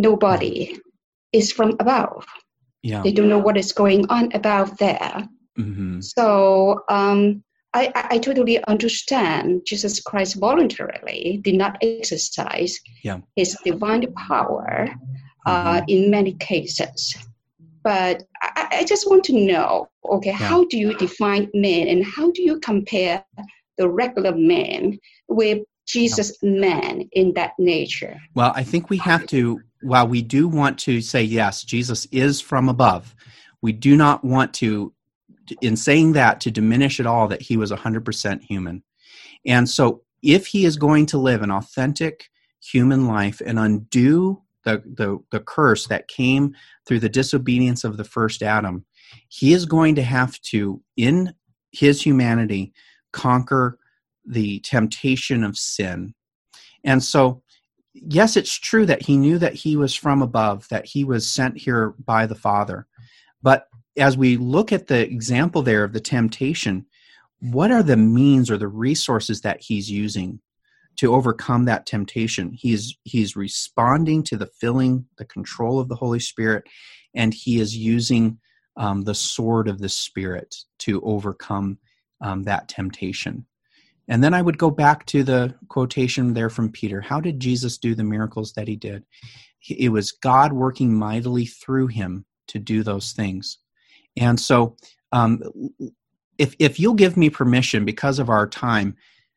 nobody is from above. Yeah. They don't know what is going on above there. Mm-hmm. So um, I, I, I totally understand Jesus Christ voluntarily did not exercise yeah. his divine power uh, mm-hmm. in many cases. But I, I just want to know, okay, yeah. how do you define man and how do you compare the regular man with Jesus' yeah. man in that nature? Well, I think we have to, while we do want to say, yes, Jesus is from above, we do not want to, in saying that, to diminish at all that he was one hundred percent human. And so if he is going to live an authentic human life and undo the, the, the curse that came through the disobedience of the first Adam, he is going to have to, in his humanity, conquer the temptation of sin. And so, yes, it's true that he knew that he was from above, that he was sent here by the Father. But as we look at the example there of the temptation, what are the means or the resources that he's using to overcome that temptation? He's he's responding to the filling, the control of the Holy Spirit, and he is using um, the sword of the Spirit to overcome um, that temptation. And then I would go back to the quotation there from Peter. How did Jesus do the miracles that he did? It was God working mightily through him to do those things. And so um, if if you'll give me permission, because of our time,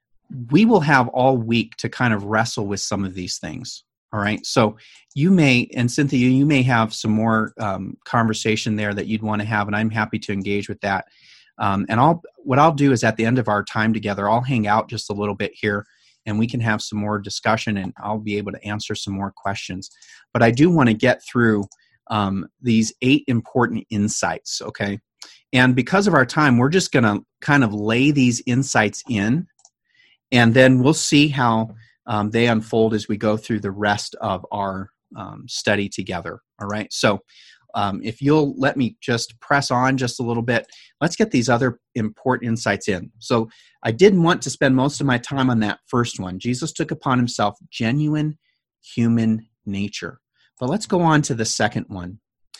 we will have all week to kind of wrestle with some of these things. All right. So you may, and Cynthia, you may have some more um, conversation there that you'd want to have, and I'm happy to engage with that. Um, and I'll, what I'll do is at the end of our time together, I'll hang out just a little bit here and we can have some more discussion and I'll be able to answer some more questions. But I do want to get through um, these eight important insights, okay? And because of our time, we're just going to kind of lay these insights in, and then we'll see how um, they unfold as we go through the rest of our um, study together. All right. So um, if you'll let me just press on just a little bit, let's get these other important insights in. So I didn't want to spend most of my time on that first one. Jesus took upon himself genuine human nature. But let's go on to the second one.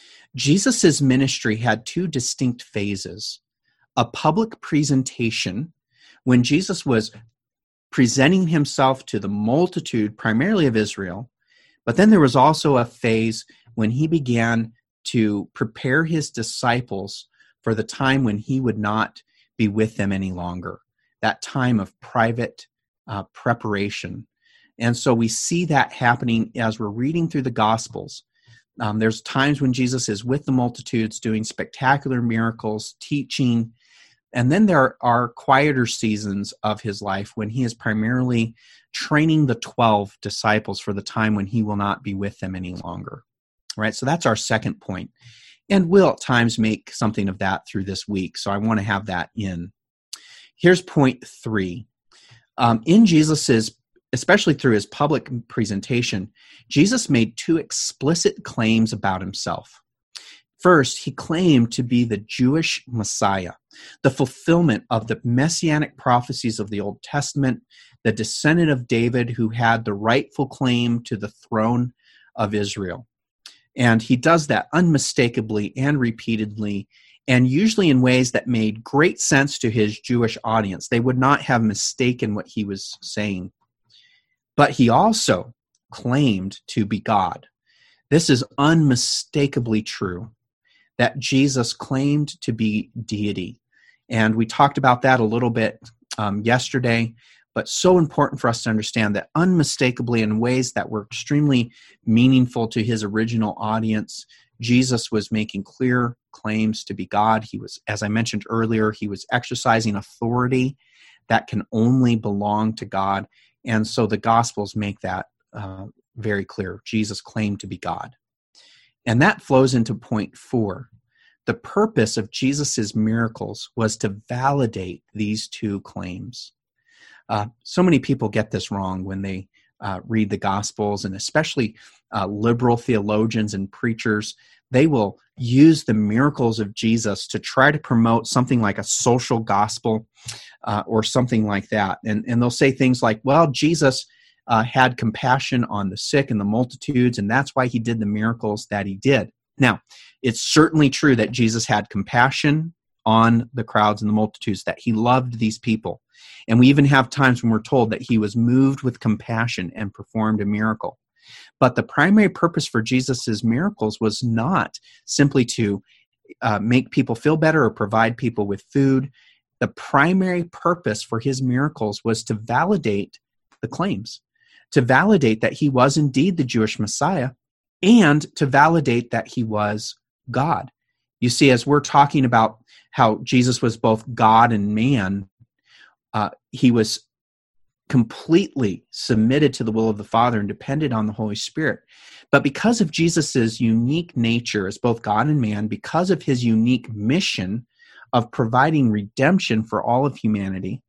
Jesus' ministry had two distinct phases. A public presentation, when Jesus was presenting himself to the multitude, primarily of Israel, but then there was also a phase when he began to prepare his disciples for the time when he would not be with them any longer, that time of private uh, preparation. And so we see that happening as we're reading through the Gospels. Um, there's times when Jesus is with the multitudes doing spectacular miracles, teaching, and then there are quieter seasons of his life when he is primarily training the twelve disciples for the time when he will not be with them any longer. Right? So that's our second point. And we'll at times make something of that through this week. So I want to have that in. Here's point three. Um, in Jesus's, especially through his public presentation, Jesus made two explicit claims about himself. First, he claimed to be the Jewish Messiah, the fulfillment of the messianic prophecies of the Old Testament, the descendant of David who had the rightful claim to the throne of Israel. And he does that unmistakably and repeatedly, and usually in ways that made great sense to his Jewish audience. They would not have mistaken what he was saying. But he also claimed to be God. This is unmistakably true, that Jesus claimed to be deity. And we talked about that a little bit um, yesterday, but so important for us to understand that unmistakably in ways that were extremely meaningful to his original audience, Jesus was making clear claims to be God. He was, as I mentioned earlier, he was exercising authority that can only belong to God. And so the Gospels make that uh, very clear. Jesus claimed to be God. And that flows into point four. The purpose of Jesus' miracles was to validate these two claims. Uh, so many people get this wrong when they uh, read the Gospels, and especially uh, liberal theologians and preachers. They will use the miracles of Jesus to try to promote something like a social gospel uh, or something like that. And, and they'll say things like, well, Jesus uh, had compassion on the sick and the multitudes, and that's why he did the miracles that he did. Now, it's certainly true that Jesus had compassion on the crowds and the multitudes, that he loved these people. And we even have times when we're told that he was moved with compassion and performed a miracle. But the primary purpose for Jesus' miracles was not simply to uh, make people feel better or provide people with food. The primary purpose for his miracles was to validate the claims, to validate that he was indeed the Jewish Messiah, and to validate that he was God. You see, as we're talking about how Jesus was both God and man, uh, he was completely submitted to the will of the Father and depended on the Holy Spirit. But because of Jesus' unique nature as both God and man, because of his unique mission of providing redemption for all of humanity,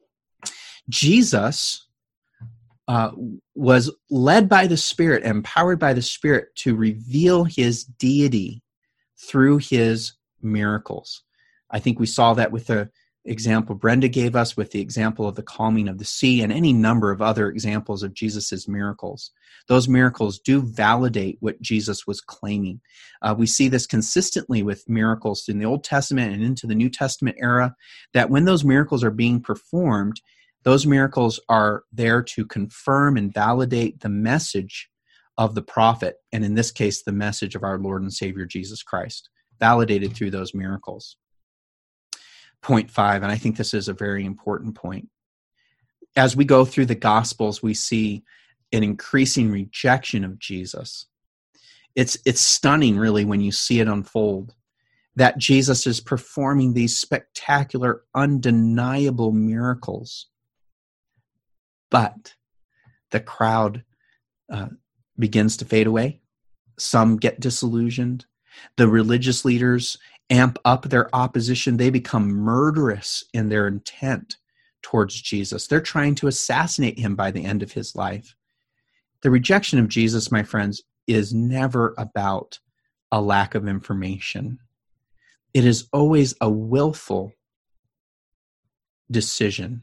Jesus uh, was led by the Spirit, empowered by the Spirit to reveal his deity through his miracles. I think we saw that with the example Brenda gave us, with the example of the calming of the sea, and any number of other examples of Jesus's miracles. Those miracles do validate what Jesus was claiming. Uh, we see this consistently with miracles in the Old Testament and into the New Testament era, that when those miracles are being performed, those miracles are there to confirm and validate the message of the prophet, and in this case, the message of our Lord and Savior Jesus Christ, validated through those miracles. Point five, and I think this is a very important point. As we go through the Gospels, we see an increasing rejection of Jesus. It's, it's stunning, really, when you see it unfold, that Jesus is performing these spectacular, undeniable miracles. But the crowd uh, begins to fade away. Some get disillusioned. The religious leaders amp up their opposition. They become murderous in their intent towards Jesus. They're trying to assassinate him by the end of his life. The rejection of Jesus, my friends, is never about a lack of information. It is always a willful decision.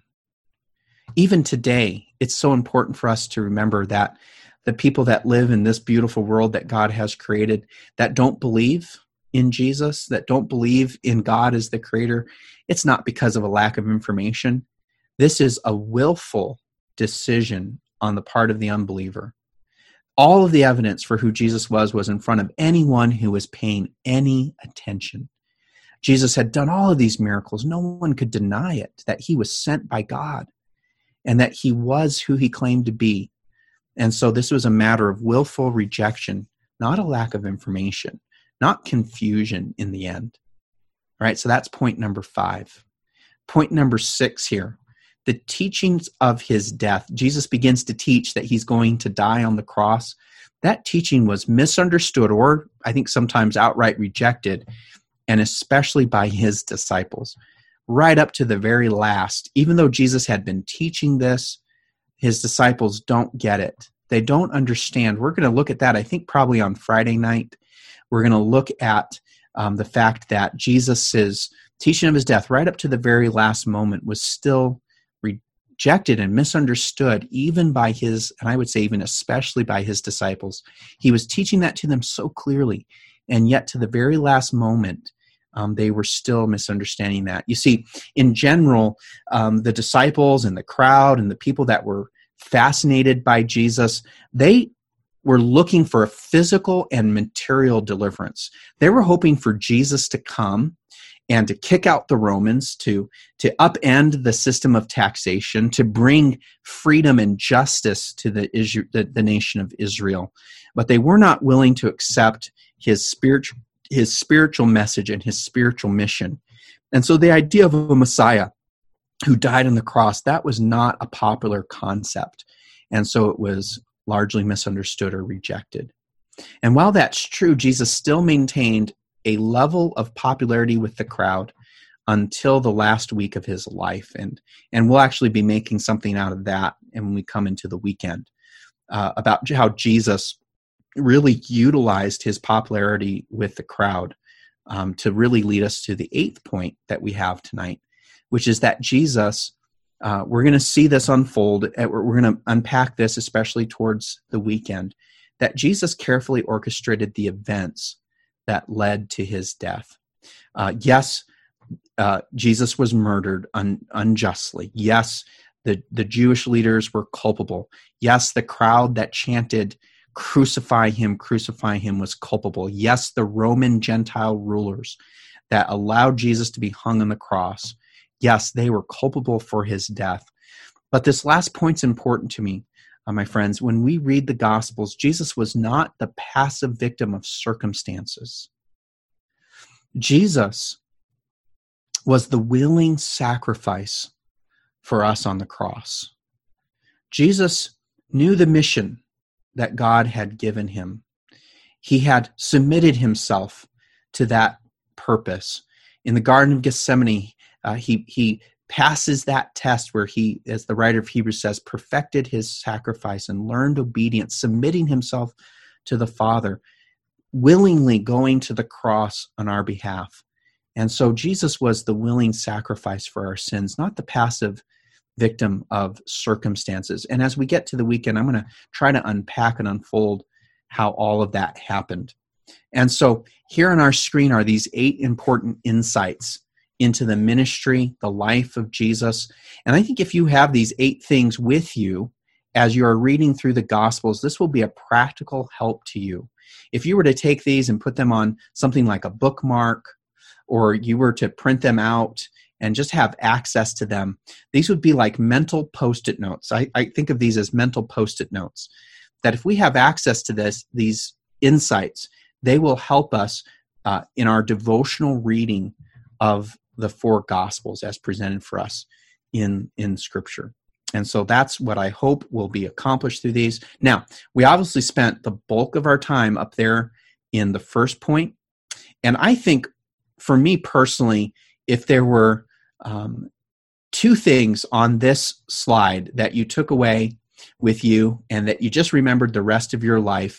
Even today, it's so important for us to remember that the people that live in this beautiful world that God has created, that don't believe in Jesus, that don't believe in God as the creator, it's not because of a lack of information. This is a willful decision on the part of the unbeliever. All of the evidence for who Jesus was was in front of anyone who was paying any attention. Jesus had done all of these miracles. No one could deny it, that he was sent by God and that he was who he claimed to be. And so this was a matter of willful rejection, not a lack of information, not confusion in the end. All right, so that's point number five. Point number six here, the teachings of his death. Jesus begins to teach that he's going to die on the cross. That teaching was misunderstood, or I think sometimes outright rejected, and especially by his disciples. Right up to the very last, even though Jesus had been teaching this, his disciples don't get it. They don't understand. We're going to look at that, I think, probably on Friday night. We're going to look at um, the fact that Jesus' teaching of his death right up to the very last moment was still rejected and misunderstood, even by his, and I would say even especially by his disciples. He was teaching that to them so clearly, and yet to the very last moment, um, they were still misunderstanding that. You see, in general, um, the disciples and the crowd and the people that were fascinated by Jesus, they were looking for a physical and material deliverance. They were hoping for Jesus to come and to kick out the Romans, to, to upend the system of taxation, to bring freedom and justice to the, the, the nation of Israel. But they were not willing to accept his spiritual, his spiritual message and his spiritual mission. And so the idea of a Messiah who died on the cross, that was not a popular concept. And so it was largely misunderstood or rejected. And while that's true, Jesus still maintained a level of popularity with the crowd until the last week of his life. And, and we'll actually be making something out of that when we come into the weekend, uh, about how Jesus really utilized his popularity with the crowd um, to really lead us to the eighth point that we have tonight, which is that Jesus, uh, we're going to see this unfold, we're going to unpack this especially towards the weekend, that Jesus carefully orchestrated the events that led to his death. Uh, yes, uh, Jesus was murdered un- unjustly. Yes, the, the Jewish leaders were culpable. Yes, the crowd that chanted, "Crucify him, crucify him," was culpable. Yes, the Roman Gentile rulers that allowed Jesus to be hung on the cross, yes, they were culpable for his death. But this last point's important to me, uh, my friends. When we read the Gospels, Jesus was not the passive victim of circumstances. Jesus was the willing sacrifice for us on the cross. Jesus knew the mission that God had given him. He had submitted himself to that purpose. In the Garden of Gethsemane, uh, he, he passes that test where he, as the writer of Hebrews says, perfected his sacrifice and learned obedience, submitting himself to the Father, willingly going to the cross on our behalf. And so Jesus was the willing sacrifice for our sins, not the passive victim of circumstances. And as we get to the weekend, I'm going to try to unpack and unfold how all of that happened. And so here on our screen are these eight important insights into the ministry, the life of Jesus. And I think if you have these eight things with you as you are reading through the Gospels, this will be a practical help to you. If you were to take these and put them on something like a bookmark, or you were to print them out and just have access to them, these would be like mental Post-it notes. I, I think of these as mental Post-it notes, that if we have access to this, these insights, they will help us uh, in our devotional reading of the four Gospels as presented for us in, in Scripture. And so that's what I hope will be accomplished through these. Now, we obviously spent the bulk of our time up there in the first point. And I think, for me personally, if there were um, two things on this slide that you took away with you and that you just remembered the rest of your life,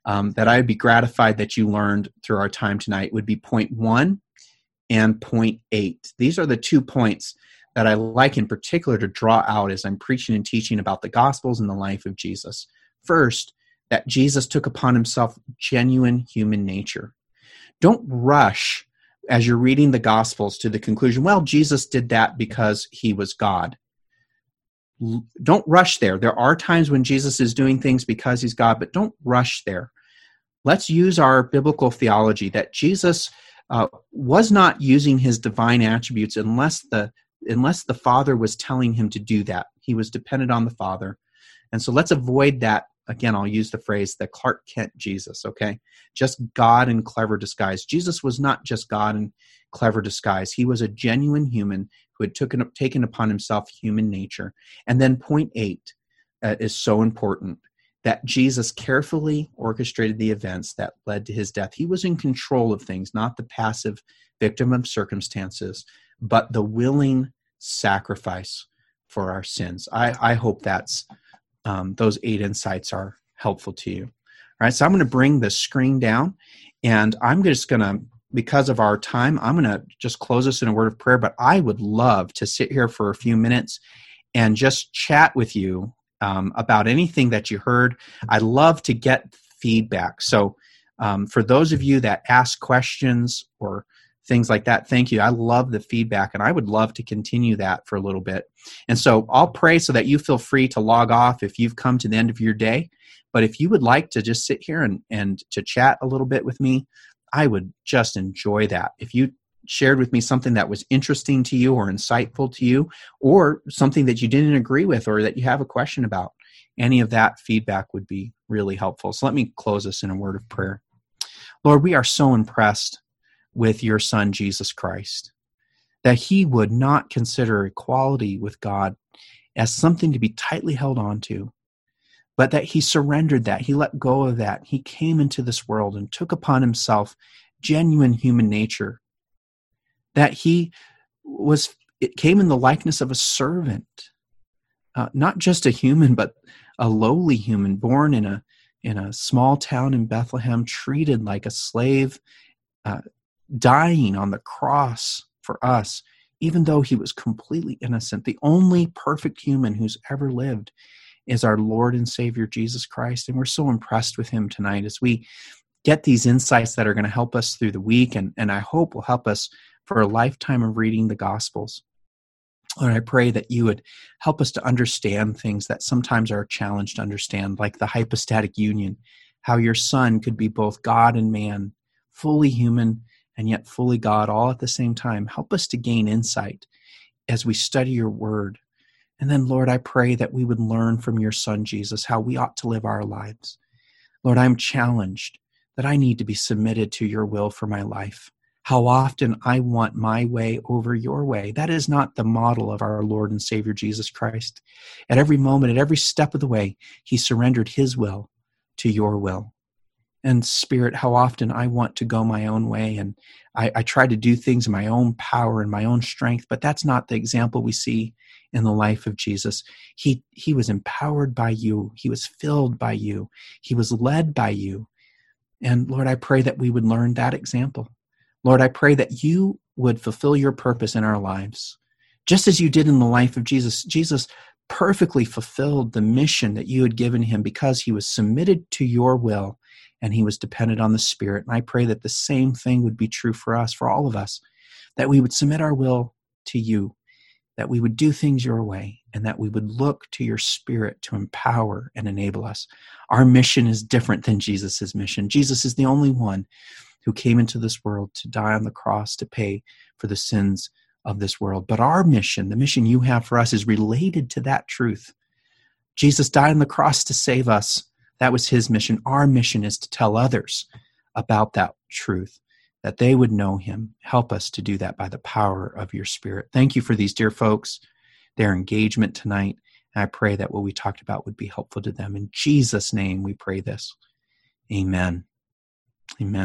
um, that I'd be gratified that you learned through our time tonight would be point one and point eight. These are the two points that I like in particular to draw out as I'm preaching and teaching about the Gospels and the life of Jesus. First, that Jesus took upon himself genuine human nature. Don't rush as you're reading the Gospels to the conclusion, well, Jesus did that because he was God. Don't rush there. There are times when Jesus is doing things because he's God, but don't rush there. Let's use our biblical theology that Jesus uh, was not using his divine attributes unless the unless the Father was telling him to do that. He was dependent on the Father. And so let's avoid that. Again, I'll use the phrase, the Clark Kent Jesus, okay? Just God in clever disguise. Jesus was not just God in clever disguise. He was a genuine human who had taken, taken upon himself human nature. And then point eight uh, is so important, that Jesus carefully orchestrated the events that led to his death. He was in control of things, not the passive victim of circumstances, but the willing sacrifice for our sins. I, I hope that's um, those eight insights are helpful to you. All right, so I'm going to bring the screen down, and I'm just going to, because of our time, I'm going to just close us in a word of prayer, but I would love to sit here for a few minutes and just chat with you um, about anything that you heard. I'd love to get feedback. So um, for those of you that ask questions or things like that, thank you. I love the feedback, and I would love to continue that for a little bit. And so I'll pray so that you feel free to log off if you've come to the end of your day. But if you would like to just sit here and, and to chat a little bit with me, I would just enjoy that. If you shared with me something that was interesting to you or insightful to you, or something that you didn't agree with or that you have a question about, any of that feedback would be really helpful. So let me close this in a word of prayer. Lord, we are so impressed with your Son, Jesus Christ, that he would not consider equality with God as something to be tightly held on to, but that he surrendered that. He let go of that. He came into this world and took upon himself genuine human nature, that he was, it came in the likeness of a servant, uh, not just a human, but a lowly human, born in a, in a small town in Bethlehem, treated like a slave, uh, dying on the cross for us, even though he was completely innocent. The only perfect human who's ever lived is our Lord and Savior, Jesus Christ. And we're so impressed with him tonight as we get these insights that are going to help us through the week, and, and I hope will help us for a lifetime of reading the Gospels. Lord, I pray that you would help us to understand things that sometimes are a challenge to understand, like the hypostatic union, how your Son could be both God and man, fully human and yet fully God, all at the same time. Help us to gain insight as we study your word. And then, Lord, I pray that we would learn from your Son, Jesus, how we ought to live our lives. Lord, I'm challenged that I need to be submitted to your will for my life. How often I want my way over your way. That is not the model of our Lord and Savior, Jesus Christ. At every moment, at every step of the way, he surrendered his will to your will. And Spirit, how often I want to go my own way, and I, I try to do things in my own power and my own strength, but that's not the example we see in the life of Jesus. He, he was empowered by you. He was filled by you. He was led by you. And Lord, I pray that we would learn that example. Lord, I pray that you would fulfill your purpose in our lives, just as you did in the life of Jesus. Jesus perfectly fulfilled the mission that you had given him because he was submitted to your will and he was dependent on the Spirit. And I pray that the same thing would be true for us, for all of us, that we would submit our will to you, that we would do things your way, and that we would look to your Spirit to empower and enable us. Our mission is different than Jesus' mission. Jesus is the only one who came into this world to die on the cross to pay for the sins of this world. But our mission, the mission you have for us, is related to that truth. Jesus died on the cross to save us. That was his mission. Our mission is to tell others about that truth, that they would know him. Help us to do that by the power of your Spirit. Thank you for these dear folks, their engagement tonight. And I pray that what we talked about would be helpful to them. In Jesus' name we pray this. Amen. Amen.